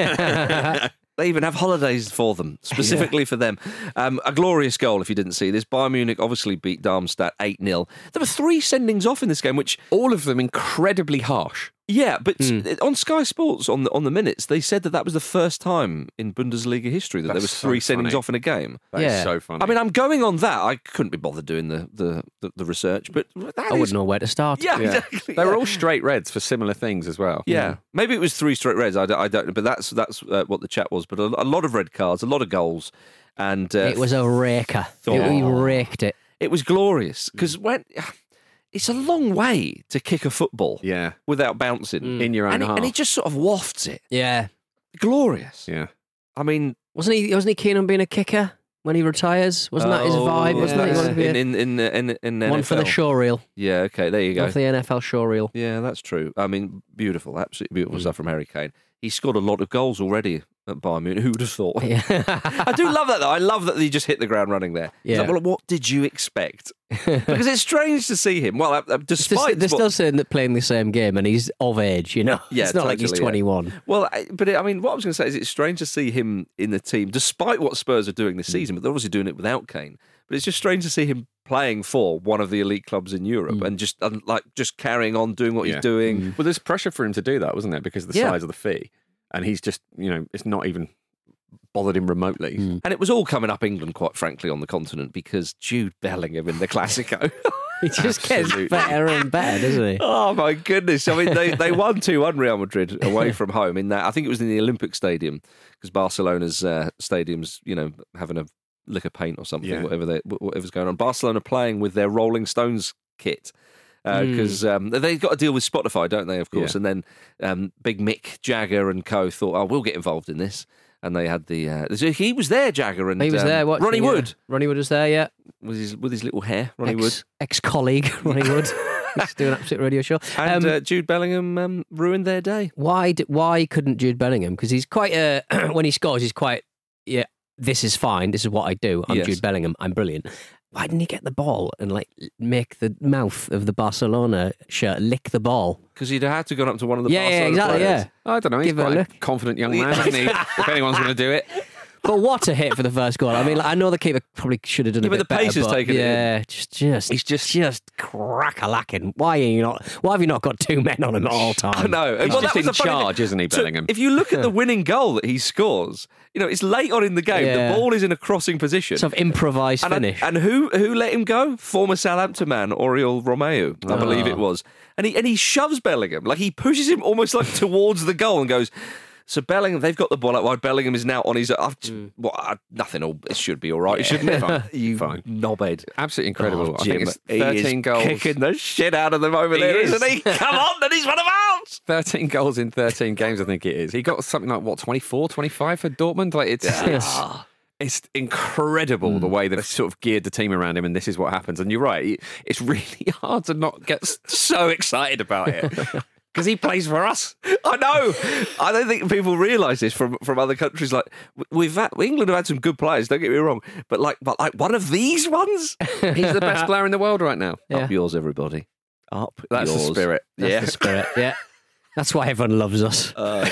They even have holidays for them, specifically for them. Um, a glorious goal, if you didn't see this. Bayern Munich obviously beat Darmstadt eight nil. There were three sendings off in this game, which... All of them incredibly harsh. Yeah, but on Sky Sports, on the on the minutes, they said that that was the first time in Bundesliga history that That's there was so three sendings funny. off in a game. That is Yeah. so funny. I mean, I'm going on that. I couldn't be bothered doing the, the, the, the research, but that I is- wouldn't know where to start. Yeah, Yeah. exactly. They were yeah. all straight reds for similar things as well. Yeah, maybe it was three straight reds. I don't, I don't know, but that's that's uh, what the chat was. But a, a lot of red cards, a lot of goals, and uh, It was a raker. It, we Oh. raked it. it was glorious because when it's a long way to kick a football Yeah. without bouncing In your own and he, half. and he just sort of wafts it. Yeah. Glorious. Yeah. I mean, Wasn't he? Wasn't he keen on being a kicker when he retires? Wasn't that his oh, vibe? Wasn't that he yeah. wanted to be a- in in in in, in one N F L. for the show reel? Yeah, okay, there you go. One for the N F L show reel. Yeah, that's true. I mean, beautiful, absolutely Mm. beautiful stuff from Harry Kane. He scored a lot of goals already at Bayern Munich. Who would have thought? Yeah. I do love that, though. I love that he just hit the ground running there. It's Yeah. like, well, what did you expect? Because it's strange to see him. Well, uh, uh, It's just- despite they're what- still saying that playing the same game, and he's of age. You know, Yeah, it's not like he's totally, yeah. twenty-one. Well, I- but it, I mean, what I was going to say is it's strange to see him in the team, despite what Spurs are doing Mm. this season. But they're obviously doing it without Kane. But it's just strange to see him playing for one of the elite clubs in Europe Mm. and just and, like just carrying on doing what Yeah. he's doing. Well, there's pressure for him to do that, wasn't there? Because of the Yeah. size of the fee. And he's just, you know, it's not even bothered him remotely. And it was all coming up England, quite frankly, on the continent because Jude Bellingham in the Classico. He just gets Absolutely. better and better, doesn't he? Oh my goodness! I mean, they, they won two one Real Madrid away from home in that. I think it was in the Olympic Stadium because Barcelona's uh, stadium's you know having a lick of paint or something, Yeah. whatever they, whatever's going on. Barcelona playing with their Rolling Stones kit because um, they've got to deal with Spotify, don't they? Of course. Yeah. And then um, Big Mick Jagger and co thought, oh, we'll get involved in this. And they had the uh, he was there, Jagger, and He was um, there. Watching, Ronnie yeah. Wood Ronnie Wood was there. Yeah. with his with his little hair. Ronnie Wood. Ex, ex-colleague Ronnie Wood. He's doing an absolute radio show. And Um, uh, Jude Bellingham um, ruined their day. why? d- Why couldn't Jude Bellingham? Because he's quite a when he scores, he's quite yeah. This is fine. This is what I do. I'm Yes. Jude Bellingham. I'm brilliant. Why didn't he get the ball and like make the mouth of the Barcelona shirt lick the ball? Because he'd have had to go up to one of the Yeah, yeah, Barcelona exactly. players. Yeah. I don't know. He's Give it a quite a, look. confident young man, isn't he? If anyone's going to do it. But what a hit for the first goal! I mean, like, I know the keeper probably should have done Yeah, a but bit the pace better, has but taken it in. yeah, just, just, He's just- just crack a lacking. Why are you not? Why have you not got two men on him at all times? I know. He's Well, just that was in the funny thing. charge, isn't he, So Bellingham? if you look at the winning goal that he scores, you know, it's late on in the game. Yeah. The ball is in a crossing position. Sort of improvised and, finish. and who who let him go? Former Southampton man, Oriol Romeu, I believe Oh. it was. And he and he shoves Bellingham. Like he pushes him almost like towards the goal and goes, so Bellingham, they've got the ball out wide. Bellingham is now on his. I've just, Mm. well, I, nothing. All it should be all right, shouldn't it? Fine. You Fine. knobhead. Absolutely incredible. Oh, I Jim, think it's he thirteen is goals. kicking the shit out of them over He there, is. isn't he? Come on, and he's one of ours. thirteen goals in thirteen games, I think it is. He got something like, what, twenty-four, twenty-five for Dortmund? Like It's Yes. it's incredible the way they've sort of geared the team around him, and this is what happens. And you're right, it's really hard to not get s- so excited about it. Because he plays for us. I know. I don't think people realise this from, from other countries. Like we've had, England have had some good players. Don't get me wrong, but like but like one of these ones, He's the best player in the world right now. Yeah. up yours, everybody. Up That's yours. the spirit. That's yeah. the spirit. Yeah, that's why everyone loves us.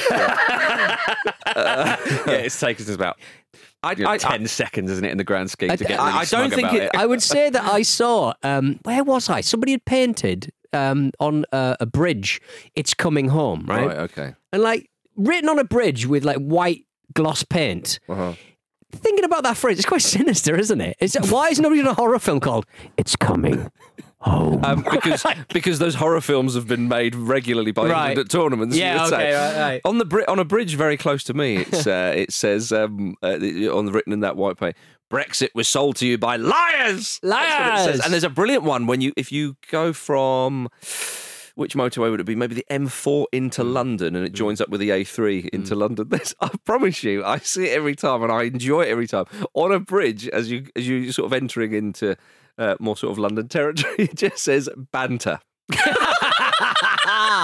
Yeah, it's taken us about I, you know, I, ten seconds, isn't it, in the grand scheme I- to get I- really I don't smug think about it- it. I would say that I saw. Um, where was I? Somebody had painted um, on uh, a bridge. It's coming home, right? right. Okay. And like written on a bridge with like white gloss paint. Uh-huh. Thinking about that phrase, it's quite sinister, isn't it? It's, why is nobody in a horror film called "It's Coming Home"? Um, because because those horror films have been made regularly by Right. England at tournaments. Yeah, you would okay, say. right, right. On the bri- on a bridge very close to me, it's uh, it says um, uh, on the written in that white paint. Brexit was sold to you by liars. That's what it says. Liars. And there's a brilliant one when you if you go from which motorway would it be? Maybe the M four into London, and it joins up with the A three into London. There's, I promise you, I see it every time, and I enjoy it every time. On a bridge, as you as you sort of entering into uh, more sort of London territory, it just says banter.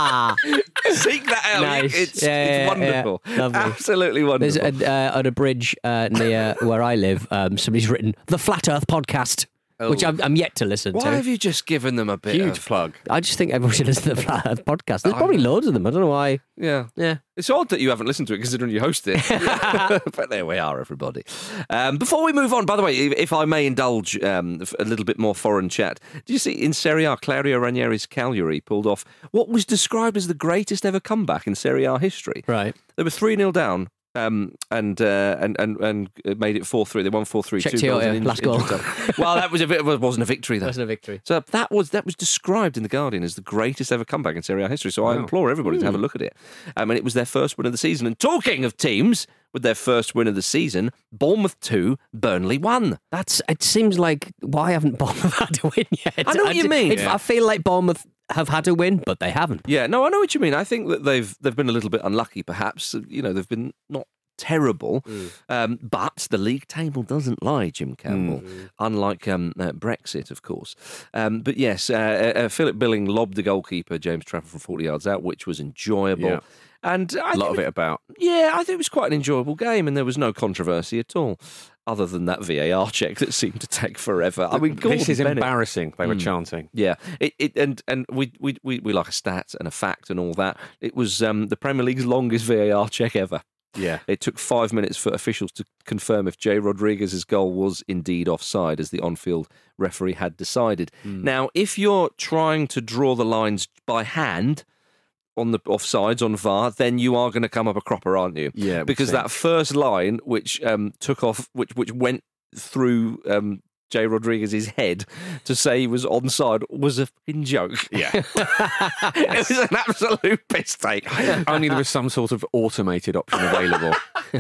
Seek that out. Nice. It's, Yeah, it's yeah, wonderful. yeah. Lovely. Absolutely There's wonderful. a, uh, on a bridge uh, near where I live, um, somebody's written the Flat Earth podcast, which I'm, I'm yet to listen Why to. have you just given them a bit Huge of... plug. I just think everyone should listen to the Flat Earth podcast. There's probably loads of them. I don't know why. Yeah. Yeah. It's odd that you haven't listened to it considering you host it. But there we are, everybody. Um, before we move on, by the way, if if I may indulge um, a little bit more foreign chat, did you see in Serie A, Claudio Ranieri's Cagliari pulled off what was described as the greatest ever comeback in Serie A history? Right. They were three nil down. Um, and, uh, and and and made it four three. They won four three. Check Two to your, goals in yeah, in- last goal. injury time. Well, that was a bit. It wasn't a victory though. Wasn't a victory. So that was that was described in the Guardian as the greatest ever comeback in Serie A history. So I Wow. implore everybody to have a look at it. Um, and it was their first win of the season. And talking of teams with their first win of the season, Bournemouth two, Burnley one. That's. It seems like why haven't Bournemouth had a win yet? I know what you d- mean. it- I feel like Bournemouth have had a win, but they haven't. Yeah, no, I know what you mean. I think that they've they've been a little bit unlucky, perhaps. You know, they've been not terrible, um, but the league table doesn't lie, Jim Campbell, unlike um, uh, Brexit, of course. Um, but yes, uh, uh, Philip Billing lobbed the goalkeeper, James Trafford, from forty yards out, which was enjoyable. Yeah. And I A lot think of it about. Yeah, I think it was quite an enjoyable game, and there was no controversy at all, other than that V A R check that seemed to take forever. I mean, Gordon This is Bennett- embarrassing, they were chanting. Yeah, it, it and and we, we we we like a stat and a fact and all that. It was um, the Premier League's longest V A R check ever. Yeah. It took five minutes for officials to confirm if Jay Rodriguez's goal was indeed offside, as the on-field referee had decided. Now, if you're trying to draw the lines by hand on the offsides on V A R, then you are going to come up a cropper, aren't you? Yeah, it would because seem. that first line, which um, took off, which which went through. Um, Jay Rodriguez's head to say he was onside was a fucking joke. Yeah. It was an absolute piss take. Only there was some sort of automated option available.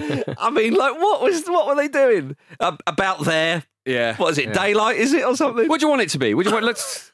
I mean, like, what was what were they doing? Uh, about there? Yeah. What is it? Yeah. Daylight? Is it or something? What do you want it to be? What do you want? Let's.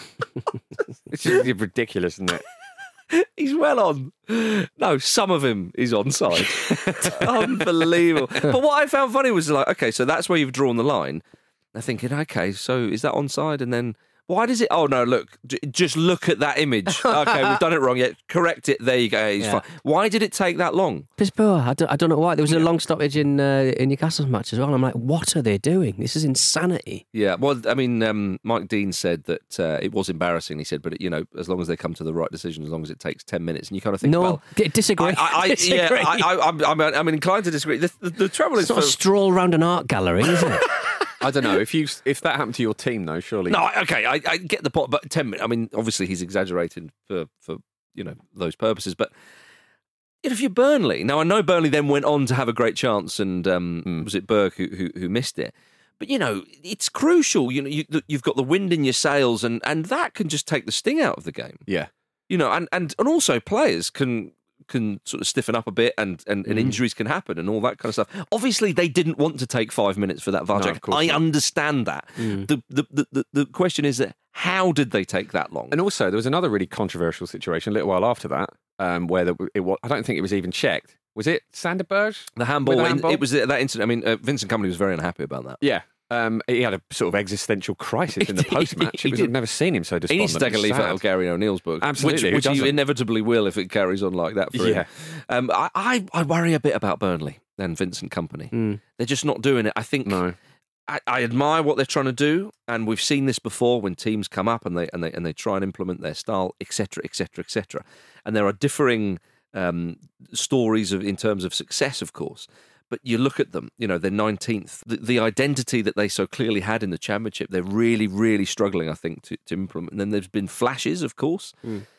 It's just ridiculous, isn't it? He's well on. No, some of him is onside. Unbelievable. But what I found funny was like, okay, so that's where you've drawn the line. They're thinking, okay, so is that onside? And then why does it? Oh no, look, j- just look at that image. Okay, we've done it wrong. Yet correct it. There you go. It's Yeah. fine. Why did it take that long? Piss poor. I don't, I don't know why. There was a long stoppage in uh, in Newcastle's match as well. I'm like, what are they doing? This is insanity. Yeah, well, I mean, um, Mike Dean said that uh, it was embarrassing. He said, but you know, as long as they come to the right decision, as long as it takes ten minutes, and you kind of think, No, well, d- disagree. I, I, I, disagree. yeah, I, I, I'm, I'm, I'm inclined to disagree. The, the, the trouble is, it's not a for, stroll around an art gallery, is it? I don't know. If you if that happened to your team, though, surely. no, I- okay, I, I get the point, but ten minutes. I mean, obviously, he's exaggerating for for you know those purposes, but. You know, if you're Burnley, now I know Burnley then went on to have a great chance, and um, was it Berg who, who who missed it? But you know, it's crucial. You know, you, you've got the wind in your sails, and, and that can just take the sting out of the game. Yeah. You know, and, and, and also players can can sort of stiffen up a bit, and, and, and injuries can happen, and all that kind of stuff. Obviously, they didn't want to take five minutes for that V A R No, check. of course I not. understand that. The, the, the the the question is that how did they take that long? And also, there was another really controversial situation a little while after that, um, where the, it was, I don't think it was even checked. Was it Sanderberg? the handball, With the in- handball? it was that incident. I mean, uh, Vincent Kompany was very unhappy about that. Yeah. Um, he had a sort of existential crisis in the He did. post match. He It was, did. I've never seen him so He despondent. needs to take a It's leaf sad. out of Gary O'Neill's book. Absolutely, Which, who which he doesn't? inevitably will if it carries on like that for Yeah. him. Um, I, I, I worry a bit about Burnley and Vincent Kompany. They're just not doing it. I think No. I, I admire what they're trying to do, and we've seen this before when teams come up and they and they and they try and implement their style, et cetera, et cetera, et cetera. And there are differing um, stories of in terms of success, of course. But you look at them, you know, they're nineteenth. The, the identity that they so clearly had in the Championship, they're really, really struggling, I think, to, to implement. And then there's been flashes, of course.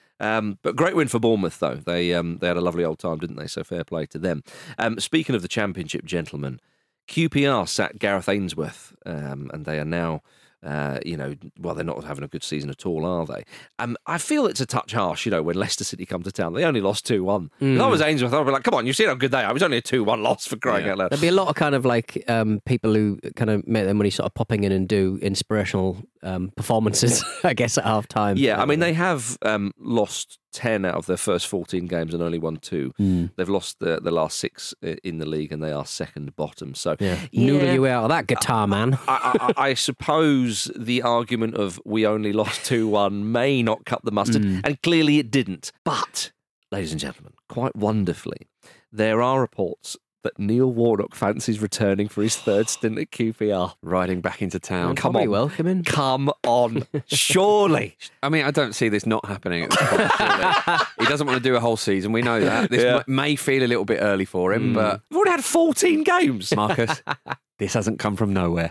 Um, but great win for Bournemouth, though. They um, they had a lovely old time, didn't they? So fair play to them. Um, speaking of the Championship, gentlemen, Q P R sacked Gareth Ainsworth, um, and they are now, uh, you know, well, they're not having a good season at all, are they? Um, I feel it's a touch harsh, you know, when Leicester City come to town. They only lost two one. If I was Ainsworth, I'd be like, come on, you've seen how good they are. It was only a two one loss, for crying Yeah. out loud. There'd be a lot of kind of like um, people who kind of make their money sort of popping in and do inspirational um, performances, I guess, at half time. Yeah, I mean, they have um, lost ten out of their first fourteen games and only won two. Mm. They've lost the, the last six in the league and they are second bottom. So, Yeah. yeah, Noodle you out of that guitar, man. I, I, I suppose the argument of we only lost two one may not cut the mustard, Mm. and clearly it didn't. But, ladies and gentlemen, quite wonderfully, there are reports that Neil Warnock fancies returning for his third stint at Q P R. Riding back into town. Come Probably on. welcome him. Come on, surely. I mean, I don't see this not happening at this point, surely. He doesn't want to do a whole season. We know that. This Yeah. m- may feel a little bit early for him, but We've already had fourteen games. Marcus, this hasn't come from nowhere.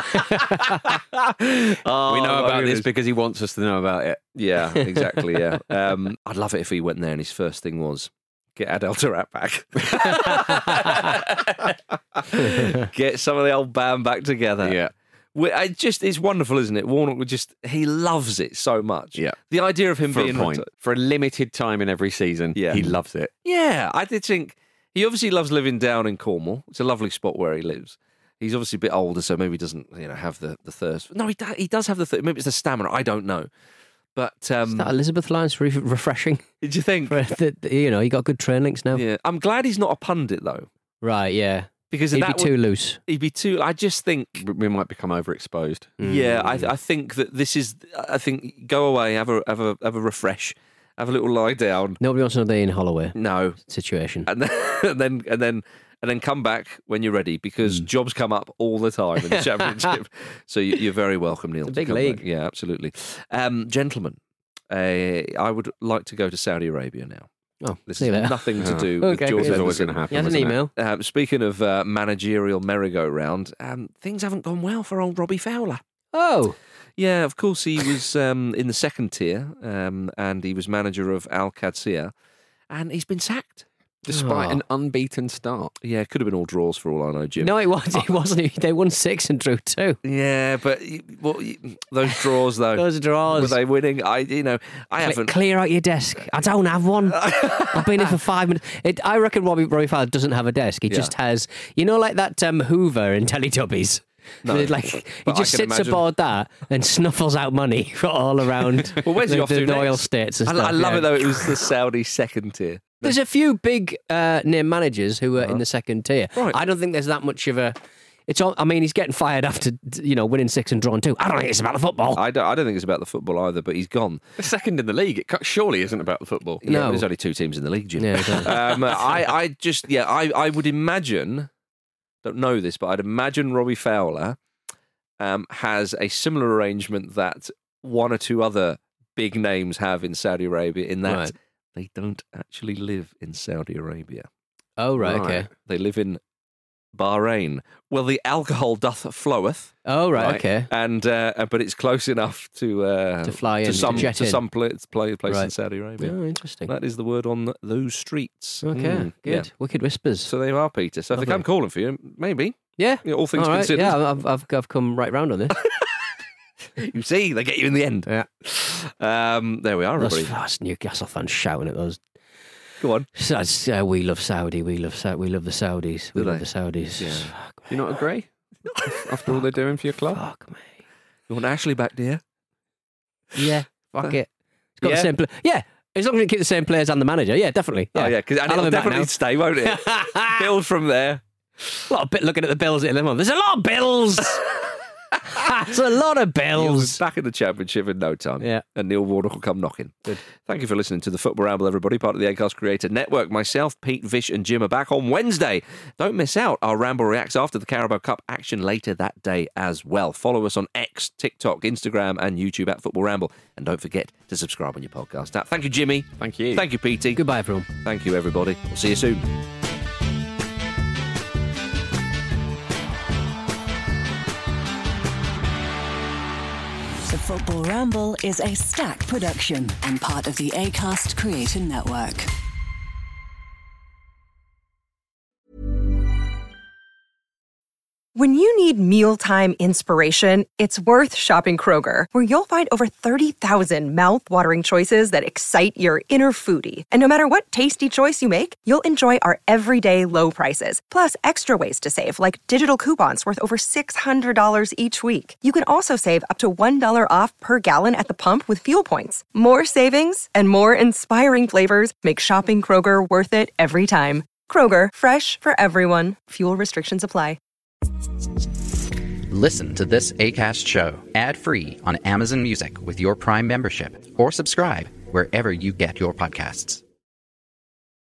Oh, we know my about this goodness. because he wants us to know about it. Yeah, exactly. Yeah, um, I'd love it if he went there and his first thing was get Adel Taarabt back, get some of the old band back together. Yeah. We, it just it's wonderful, isn't it? Warnock would just he loves it so much. Yeah. the idea of him For a being point. reti- For a limited time in every season, Yeah. he loves it. Yeah, I did think he obviously loves living down in Cornwall. It's a lovely spot where he lives. He's obviously a bit older, so maybe he doesn't, you know, have the, the thirst. No, he do, he does have the thirst. Maybe it's the stamina. I don't know. But um, Is that Elizabeth line's re- refreshing? did you think? For the, the- you know, he got good train links now. Yeah, I'm glad he's not a pundit though, Right, yeah. because He'd that be would, too loose. he'd be too. I just think. We- We might become overexposed. Yeah, I, I think that this is. I think go away, have a have a have a refresh, have a little lie down. Nobody wants to know the Ian Holloway No, situation. and then and then and then and then come back when you're ready, because jobs come up all the time in the championship. So you, you're very welcome, Neil. It's a to big come league. back. Yeah, absolutely, um, gentlemen. Uh, I would like to go to Saudi Arabia now. Oh, This see you has later. nothing to Oh. do Okay, with good. George This is always Henderson. going to happen. He has an isn't it? email. Um, speaking of uh, managerial merry-go-round, um, things haven't gone well for old Robbie Fowler. Oh, Yeah, of course he was um, in the second tier, um, and he was manager of Al Qadsiya, and he's been sacked. Despite Oh. an unbeaten start. Yeah, it could have been all draws for all I know, Jim. no, it wasn't. It wasn't. They won six and drew two. Yeah, but y- well, y- those draws though, Those draws. were they winning? I, you know, I Cle- haven't. Clear out your desk. I don't have one. I've been here for five minutes. It, I reckon Robbie, Robbie Fowler doesn't have a desk. He Yeah. just has, you know, like that um, Hoover in Teletubbies. No, like he but I just can sits imagine- aboard that and snuffles out money for all around. Well, where's he the, off the, to the next? oil states and I, stuff. I love yeah. it though. It was the Saudi second tier. There's a few big uh, name managers who are in the second tier. Right. I don't think there's that much of a. It's all. I mean, he's getting fired after you know winning six and drawing two. I don't think it's about the football. I don't. I don't think it's about the football either. But he's gone. The second in the league. It cu- surely isn't about the football. Yeah, No. there's only two teams in the league, Jim. Yeah, exactly. um, I, I just, yeah, I, I would imagine. Don't know this, but I'd imagine Robbie Fowler um, has a similar arrangement that one or two other big names have in Saudi Arabia. In that Right. they don't actually live in Saudi Arabia. Oh right, Right. okay. They live in Bahrain. Well, the alcohol doth floweth. Oh right, Right. okay. And uh, but it's close enough to uh, To fly in, to to some jet to in. some place, place in Right. Saudi Arabia. Oh, interesting. That is the word on those streets. Okay, Mm, good. yeah. Wicked whispers. So they are, Peter. So if they Lovely. come calling for you, maybe. yeah. You know, all things All right. considered. Yeah, I've, I've I've come right round on this. You see, they get you in the end. Yeah. Um, there we are, Those everybody. fast Newcastle fans shouting at those. Go on. That's, uh, we love Saudi. We love Sa- we love the Saudis. We Do love they? the Saudis. Yeah. Fuck Do you not agree? After all they're doing for your me. club? Fuck me. You want Ashley back, dear? Yeah. Fuck it. It's got Yeah? the same. Pla- yeah. As long as you keep the same players and the manager. Yeah, definitely. Oh, yeah, because I'll have it'll him back definitely now. stay, won't it? Build from there. A lot of bit looking at the bills at them. There's a lot of bills. That's a lot of You'll be bills. back in the championship in no time. Yeah. And Neil Warnock will come knocking. Good. Thank you for listening to the Football Ramble, everybody, part of the Acast Creator Network. Myself, Pete, Vish and Jim are back on Wednesday. Don't miss out. Our Ramble reacts after the Carabao Cup action later that day as well. Follow us on X, TikTok, Instagram and YouTube at Football Ramble. And don't forget to subscribe on your podcast app. Thank you, Jimmy. Thank you. Thank you, Petey. Goodbye, everyone. Thank you, everybody. We'll see you soon. The Football Ramble is a Stack production and part of the Acast Creator Network. When you need mealtime inspiration, it's worth shopping Kroger, where you'll find over thirty thousand mouth-watering choices that excite your inner foodie. And no matter what tasty choice you make, you'll enjoy our everyday low prices, plus extra ways to save, like digital coupons worth over six hundred dollars each week. You can also save up to one dollar off per gallon at the pump with fuel points. More savings and more inspiring flavors make shopping Kroger worth it every time. Kroger, fresh for everyone. Fuel restrictions apply. Listen to this Acast show ad-free on Amazon Music with your Prime membership, or subscribe wherever you get your podcasts.